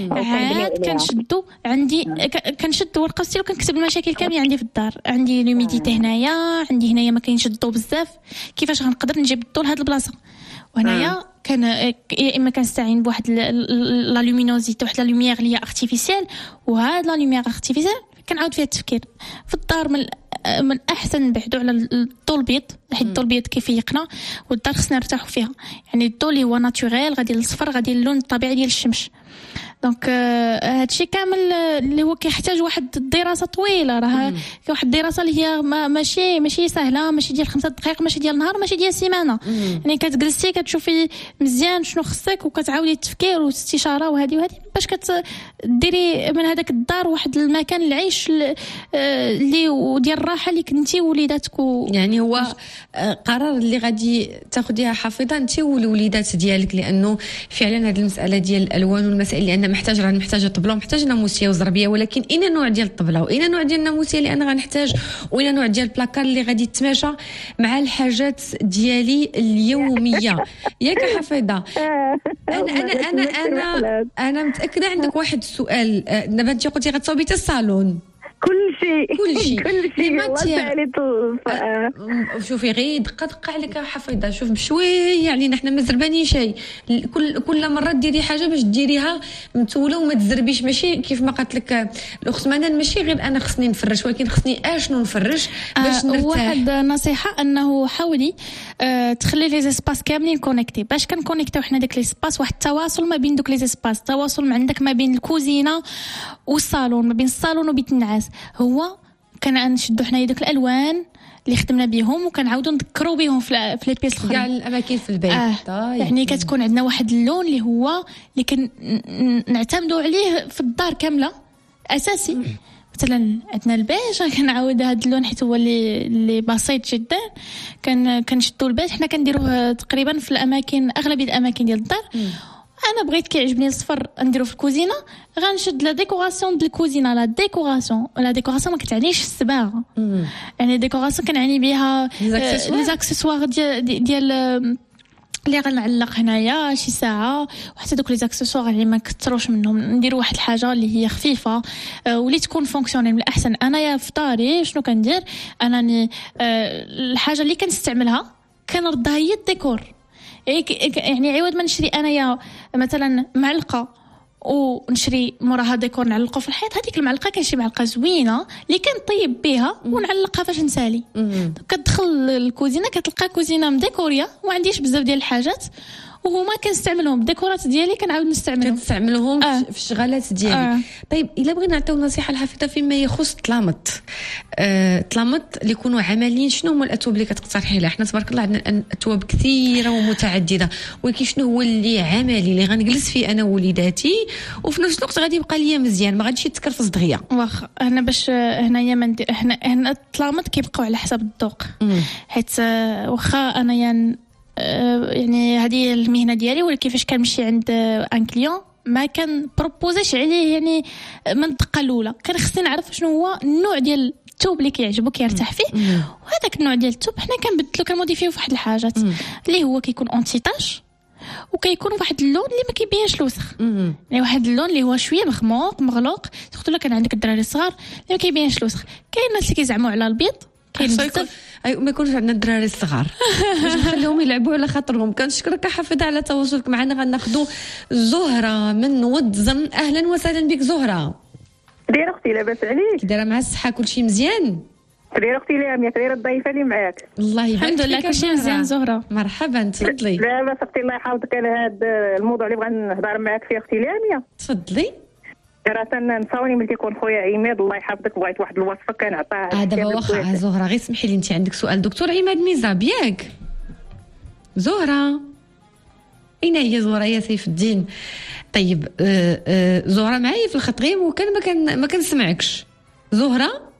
عاد كنشدو عندي كنشد ورقه وستيل وكنكتب المشاكل كامله عندي في الدار. عندي لوميديتي هنايا، عندي هنايا ما كاينش الضو بزاف، كيفاش غنقدر نجيب الضو لهاد البلاصه. وهنايا كان يا اما كنستعين بواحد لا لومينوزيتي، واحد لا لوميير اللي هي ارتيفيسيال، وهاد لا لوميير ارتيفيسيال كنعاود فيها التفكير. في الدار من من احسن نبعدوا على الضو البيض، حيت الضو البيض كيفيقنا، والدار خصنا نرتاحوا فيها. يعني الضو اللي هو ناتوريل، غادي للصفر، غادي اللون الطبيعي ديال الشمس. دونك هادشي كامل اللي هو كيحتاج واحد الدراسه طويله. راه واحد الدراسه اللي هي ما ماشي ماشي سهله، ماشي ديال خمسة دقائق، ماشي ديال نهار، ماشي ديال سيمانه. يعني كتجلسي كتشوفي مزيان شنو خصك وكتعاودي التفكير والاستشاره وهذه وهذه باش كتديري من هذاك الدار واحد المكان العيش اللي وديال الراحه اللي كنتي ووليداتك. يعني هو قرار اللي غادي تاخذيها حافظه انت والوليدات ديالك، لانه فعلا هذه المساله ديال الالوان والمسائل اللي انا محتاج راه محتاجه طبله ومحتاجه ناموسيه وزربيه، ولكن اين نوع ديال الطبله واين نوع ديال الناموسيه اللي انا غنحتاج، واين نوع ديال البلاكار اللي غادي يتماشى مع الحاجات ديالي اليوميه. ياك حفيظه؟ انا انا انا انا انا متاكده عندك واحد السؤال. دابا انت قلتي غتصاوبي حتى الصالون. كل شيء كل شيء كل شيء شوفي غير دقه دقه عليك حفيظه. شوف بشويه علينا حنا ما زربانين شيء. كل كل مره ديري حاجه باش ديريها متوله وما تزربيش. ماشي كيف ما قالت لك الاخت منال، ماشي غير انا خصني نفرش، ولكن خصني اشنو نفرش باش نرتاح. واحد نصيحه انه حاولي آه تخلي لي زيسباس كاملين كونيكتي. باش كنكونيكتيو حنا داك لي سباس، واحد التواصل ما بين دوك لي زيسباس، تواصل عندك ما بين الكوزينه والصالون، ما بين الصالون وبيت النعاس. هو كنشدوا حنايا داك الالوان اللي خدمنا بهم وكنعاودوا نذكروا بهم في لي بيس الاخرين كاع الاماكن في البيت. آه. طيب. يعني كتكون عندنا واحد اللون اللي هو اللي كنعتمدوا عليه في الدار كامله اساسي. مثلا عندنا البيج كنعاود هذا اللون حيت هو اللي اللي بسيط جدا. كان كنشدوا البيج حنا كنديروه تقريبا في الاماكن، اغلبيه الاماكن ديال الدار. م. انا بغيت كيعجبني الصفر نديرو في الكوزينه، غنشد لا ديكوراسيون ديال الكوزينه. لا ديكوراسيون لا ديكوراسيون ما كتعنيش الصباغه. يعني ديكوراسيون كنعني بها لي زاكسيسوار ديال ديال اللي غنعلق هنايا شي ساعه، وحتى دوك لي زاكسيسوار اللي ما كثروش منهم نديروا واحد الحاجه اللي هي خفيفه واللي تكون فونكسيونيل. من الاحسن انايا في داري شنو كندير انني الحاجه اللي كنستعملها كنردها هي الديكور. يعني عوض ما نشري انايا مثلا معلقه ونشري موراها ديكور نعلقه في الحيط، هذيك المعلقه كاين شي معلقه زوينه اللي كنطيب بها ونعلقها فاش نسالي. كتدخل الكوزينه كتلقى كوزينه مديكوريه وما عنديش بزاف ديال الحاجات، وهما كنستعملهم الديكورات ديالي كنعاود نستعملهم كنستعملهم آه. في الشغالات ديالي. آه. طيب الا بغينا نعطيو نصيحه الحفيظه فيما يخص الطلامط. آه، الطلامط اللي يكونوا عمليين، شنو هما الاتواب اللي كتقترحي لها؟ حنا تبارك الله عندنا اتواب كثيره ومتعدده، ولكن شنو هو اللي عملي اللي غنجلس فيه انا ووليداتي وفي نفس الوقت غادي يبقى ليا مزيان، ما غاديش يتكرفص دغيا؟ واخا هنا باش هنايا ما ندير هنا هنا الطلامط كيبقاو على حسب الذوق، حيت واخا انا يعني يعني هذه المهنه ديالي، ولكن كيفاش كنمشي عند ان كليون ما كان بروبوزيش عليه يعني من الدقه الاولى، كان خصني نعرف شنو هو النوع ديال الثوب اللي كيعجبو كيرتاح فيه، وهذاك النوع ديال الثوب حنا كنبدلو كنموديفيو في واحد الحاجات اللي هو كيكون اونتي تاش وكيكون واحد اللون اللي ما كيبينش الوسخ، يعني واحد اللون اللي هو شويه مغموق مغلوق، سورتو الا كان عندك الدراري الصغار اللي ما كيبينش الوسخ. كاين الناس اللي كيزعموا على البيض، كاين بزاف اي ما يكونش عندنا الدراري الصغار باش نخليهم يلعبوا على خاطرهم. كنشكرك حافظه على تواصلك معنا. غناخذوا زهره من ودزم. اهلا وسهلا بك زهره. دايره اختي لاباس عليك؟ كي دايره مع الصحه كلشي مزيان؟ دايره اختي لاميا دايره الضيفه اللي معاك؟ الله يبارك فيك. الحمد لله كلشي مزيان زهره. مرحبا تفضلي. لاباس اختي الله يحفظك. على هذا الموضوع اللي بغا نهضر معاك فيه اختي لاميا. تفضلي. راه نصاوني ملي كيكون خويا عماد الله يحفظك بغيت واحد الوصفه كنعطيها. اه دابا واخا زهره غير سمحي لي، انت عندك سؤال دكتور عماد ميزاب ياك؟ زهره اين هي زهره يا سيف الدين؟ طيب آه آه زهره معايا في الخط غير وكان ما كان ما كنسمعكش. زهره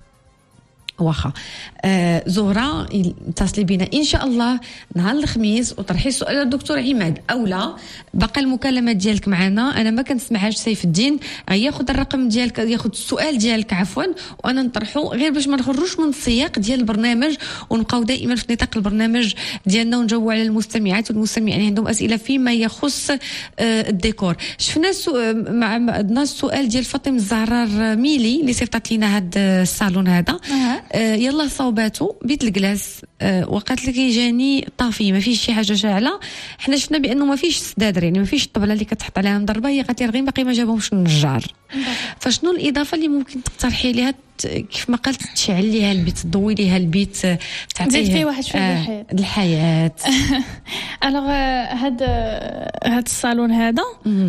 واخا آه زهره اتصلي بنا ان شاء الله نهار الخميس وطرحي السؤال للدكتور عماد، اولا بقى المكالمه ديالك معنا انا ما كنسمعهاش. سيف الدين ياخذ الرقم ديالك، ياخذ السؤال ديالك عفوا، وانا نطرحه غير باش ما نخرجوش من السياق ديال البرنامج ونبقاو دائما في نطاق البرنامج ديالنا ونجاوبوا على المستمعات والمستمعين اللي عندهم اسئله فيما يخص آه الديكور. شفنا مع الناس السؤال ديال فاطمه الزهرار ميلي اللي صيفطت لنا هذا الصالون هذا. آه يلا صوباتو بيت الجلاس آه وقالت لك جاني طافي ما فيش شي حاجه شاعله. حنا شفنا بانه ما فيش سدادر، يعني ما فيش الطبله اللي كتحط عليها مضربه. هي قالت لي غير باقي ما جابهمش النجار. فشنو الاضافه اللي ممكن تقترحي ليها كيف ما قالت تشعل ليها البيت، تضوي ليها البيت، تعطيه فيه واحد شويه آه الحياه. الوغ هاد هاد الصالون هذا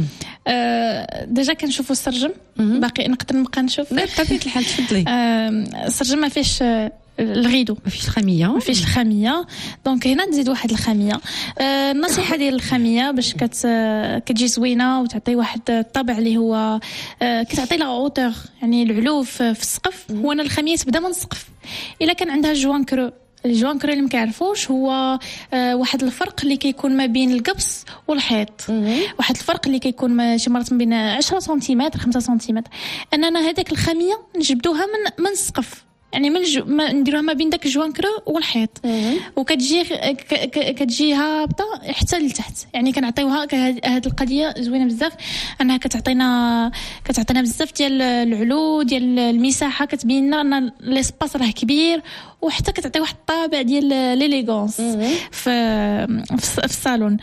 آه ديجا كنشوفوا السرجم، باقي نقدر نبقى نشوف. لا بطبيعه الحال تفضلي. آه السرجم ما فيش الغيدو، ما فيش الخميه، ما فيش الخميه، دونك هنا نزيد واحد الخميه. آه النصيحه ديال الخميه باش كت كتجي زوينه وتعطي واحد الطابع اللي هو آه كتعطي لا اوتور، يعني العلو في السقف. هو انا الخميه تبدا من السقف. الا كان عندها جوان كرو، الجوان كرو اللي ما كيعرفوش هو آه واحد الفرق اللي كيكون ما بين القبص والحيط، واحد الفرق اللي كيكون شي مرات ما بين عشرة سنتيمتر خمسة سنتيمتر. اننا هذاك الخميه نجبدوها من من السقف، يعني من الجو... ما نديروها ما بين داك الجوان كرو والحيط، وكتجي ك... ك... كتجي هابطه حتى لتحت. يعني كنعطيوها هذه القضيه زوينه بزاف، انها كتعطينا كتعطينا بزاف ديال العلو ديال المساحه، كتبين لنا ان ليسباس راه كبير، وحتى كتعطي واحد الطابع ديال ليليغونس في في الصالون.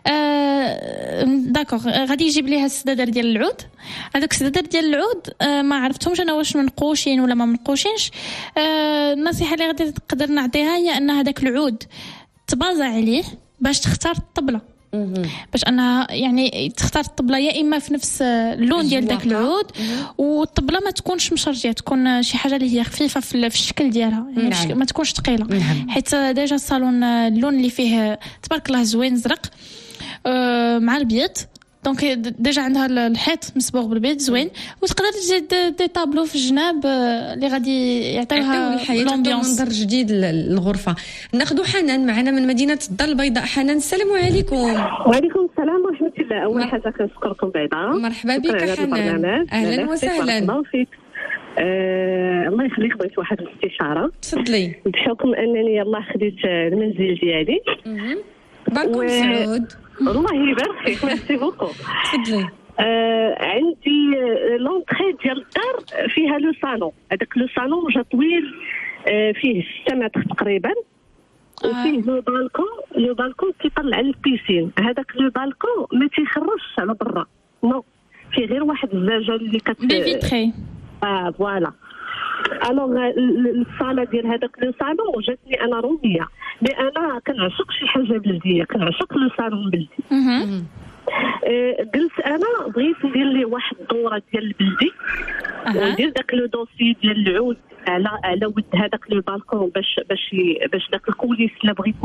آه... داكوغ غادي يجيب ليها السدادر ديال العود. هذوك السدادر ديال العود آه ما عرفتهمش انا واش منقوشين ولا ما منقوشينش. آه النصيحه اللي غادي نقدر نعطيها هي ان هذاك العود تبازا عليه باش تختار الطبله، باش انها يعني تختار الطبله يا اما في نفس اللون ديال داك العود، والطبله ما تكونش مشرجيه، تكون شي حاجه اللي هي خفيفه في الشكل ديالها، يعني نعم. ما تكونش ثقيله. نعم. حيت ديجا الصالون اللون اللي فيه تبارك الله زوين زرق آه مع البيض، دونك ديجا عندها الحيط مصبوغ بالبيض زوين، وتقدر تزيد دي طابلو في الجناب اللي غادي يعطيوها لومبيونس، منظر جديد للغرفه. ناخذوا حنان معنا من مدينه الدار البيضاء. حنان السلام عليكم. وعليكم السلام ورحمه الله. اول حاجه كنشكركم بعدا. مرحبا بك حنان. اهلا وسهلا. الله يخليك. آه الله يخليك. بغيت واحد الاستشاره. تفضلي. بحكم انني يلاه خديت المنزل ديالي. بالكم سعود. الله يبارك فيك. ميرسي بوكو. تفضلي. آه عندي لونطري ديال الدار فيها لو صالون. هذاك لو صالون جا طويل، آه فيه ستة متر تقريبا، وفيه لو بالكون. لو بالكون كيطلع على البيسين. هذاك لو بالكون ما تيخرجش على برا، نو فيه غير واحد الزجاج اللي كت بي فيتري. اه فوالا. الوغ الصاله ديال هذاك لو صالون جاتني انا روميه، مي انا كنعشق شي حاجه بلديه، كنعشق لو صالون بلدي. قلت انا بغيت ندير ليه واحد الدوره ديال البلدي، وندير داك لو دوسي ديال العود على على ود هذاك لو بالكون، باش باش باش داك الكوليس اللي بغيت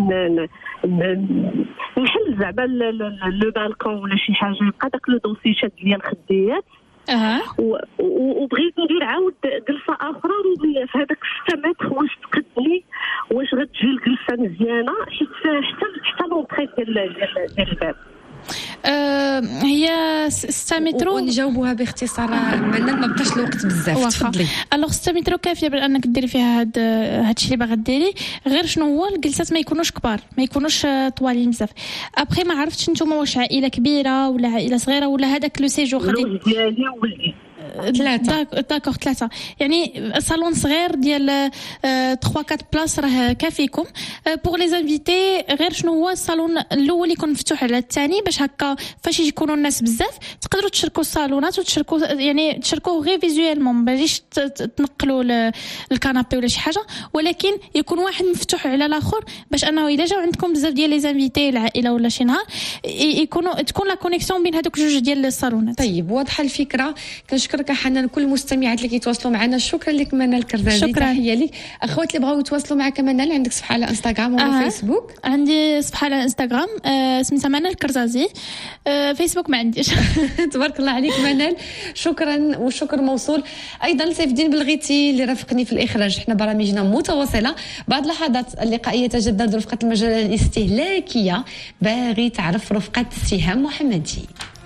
نحل زعما لو بالكون ولا شي حاجه، يبقى داك لو دوسي شاد ليا الخديات. اها وبغيت ندير عاود جلسه اخرى في هذاك ستة متر. واش تقدني واش غتجي الجلسه مزيانه، حيت حتى حتى لونطري ديال ديال الباب أه هي ستة متر ونجاوبوها باختصار معنا ما بقاش الوقت بزاف. تفضلي. الوغ ستة متر كافيه بانك ديري فيها هاد هادشي اللي باغا ديري، غير شنو هو الجلسات ما يكونوش كبار، ما يكونوش طوالين بزاف. ابخي ما عرفتش نتوما واش عائله كبيره ولا عائله صغيره ولا هذاك لو سيجور غادي ديالي وولدي ثلاثة. داكوغ ثلاثة، يعني صالون صغير ديال ثلاثة أربعة بلاص راه كافيكم. بوغ لي زانفيتي غير شنو هو الصالون الاول يكون مفتوح على الثاني باش هكا فاش يكونوا الناس بزاف تقدروا تشاركوا الصالونات وتشاركوا يعني تشاركوا غير فيزوالمون باش تنقلوا الكنابي ولا شي حاجه، ولكن يكون واحد مفتوح على الاخر باش انه الا جاو عندكم بزاف ديال لي زانفيتي العائله ولا شي نهار يكونوا تكون لا كونيكسيون بين هذوك جوج ديال الصالونات. طيب واضحه الفكره. كنشكرك حنان كل المستمعات اللي كيتواصلوا معنا. شكرا لك منال الكرزازي. تحيه لك. اخوات اللي بغاو يتواصلوا معك منال عندك صفحه على انستغرام ولا آه. فيسبوك؟ عندي صفحه على انستغرام آه سميتها منال الكرزازي. آه فيسبوك ما عنديش. تبارك الله عليك منال. شكرا والشكر موصول ايضا لسيف الدين بلغيتي اللي رافقني في الاخراج. حنا برامجنا متواصله. بعد لحظات اللقاء يتجدد رفقه المجله الاستهلاكيه. باغي تعرف رفقه سهام محمدي.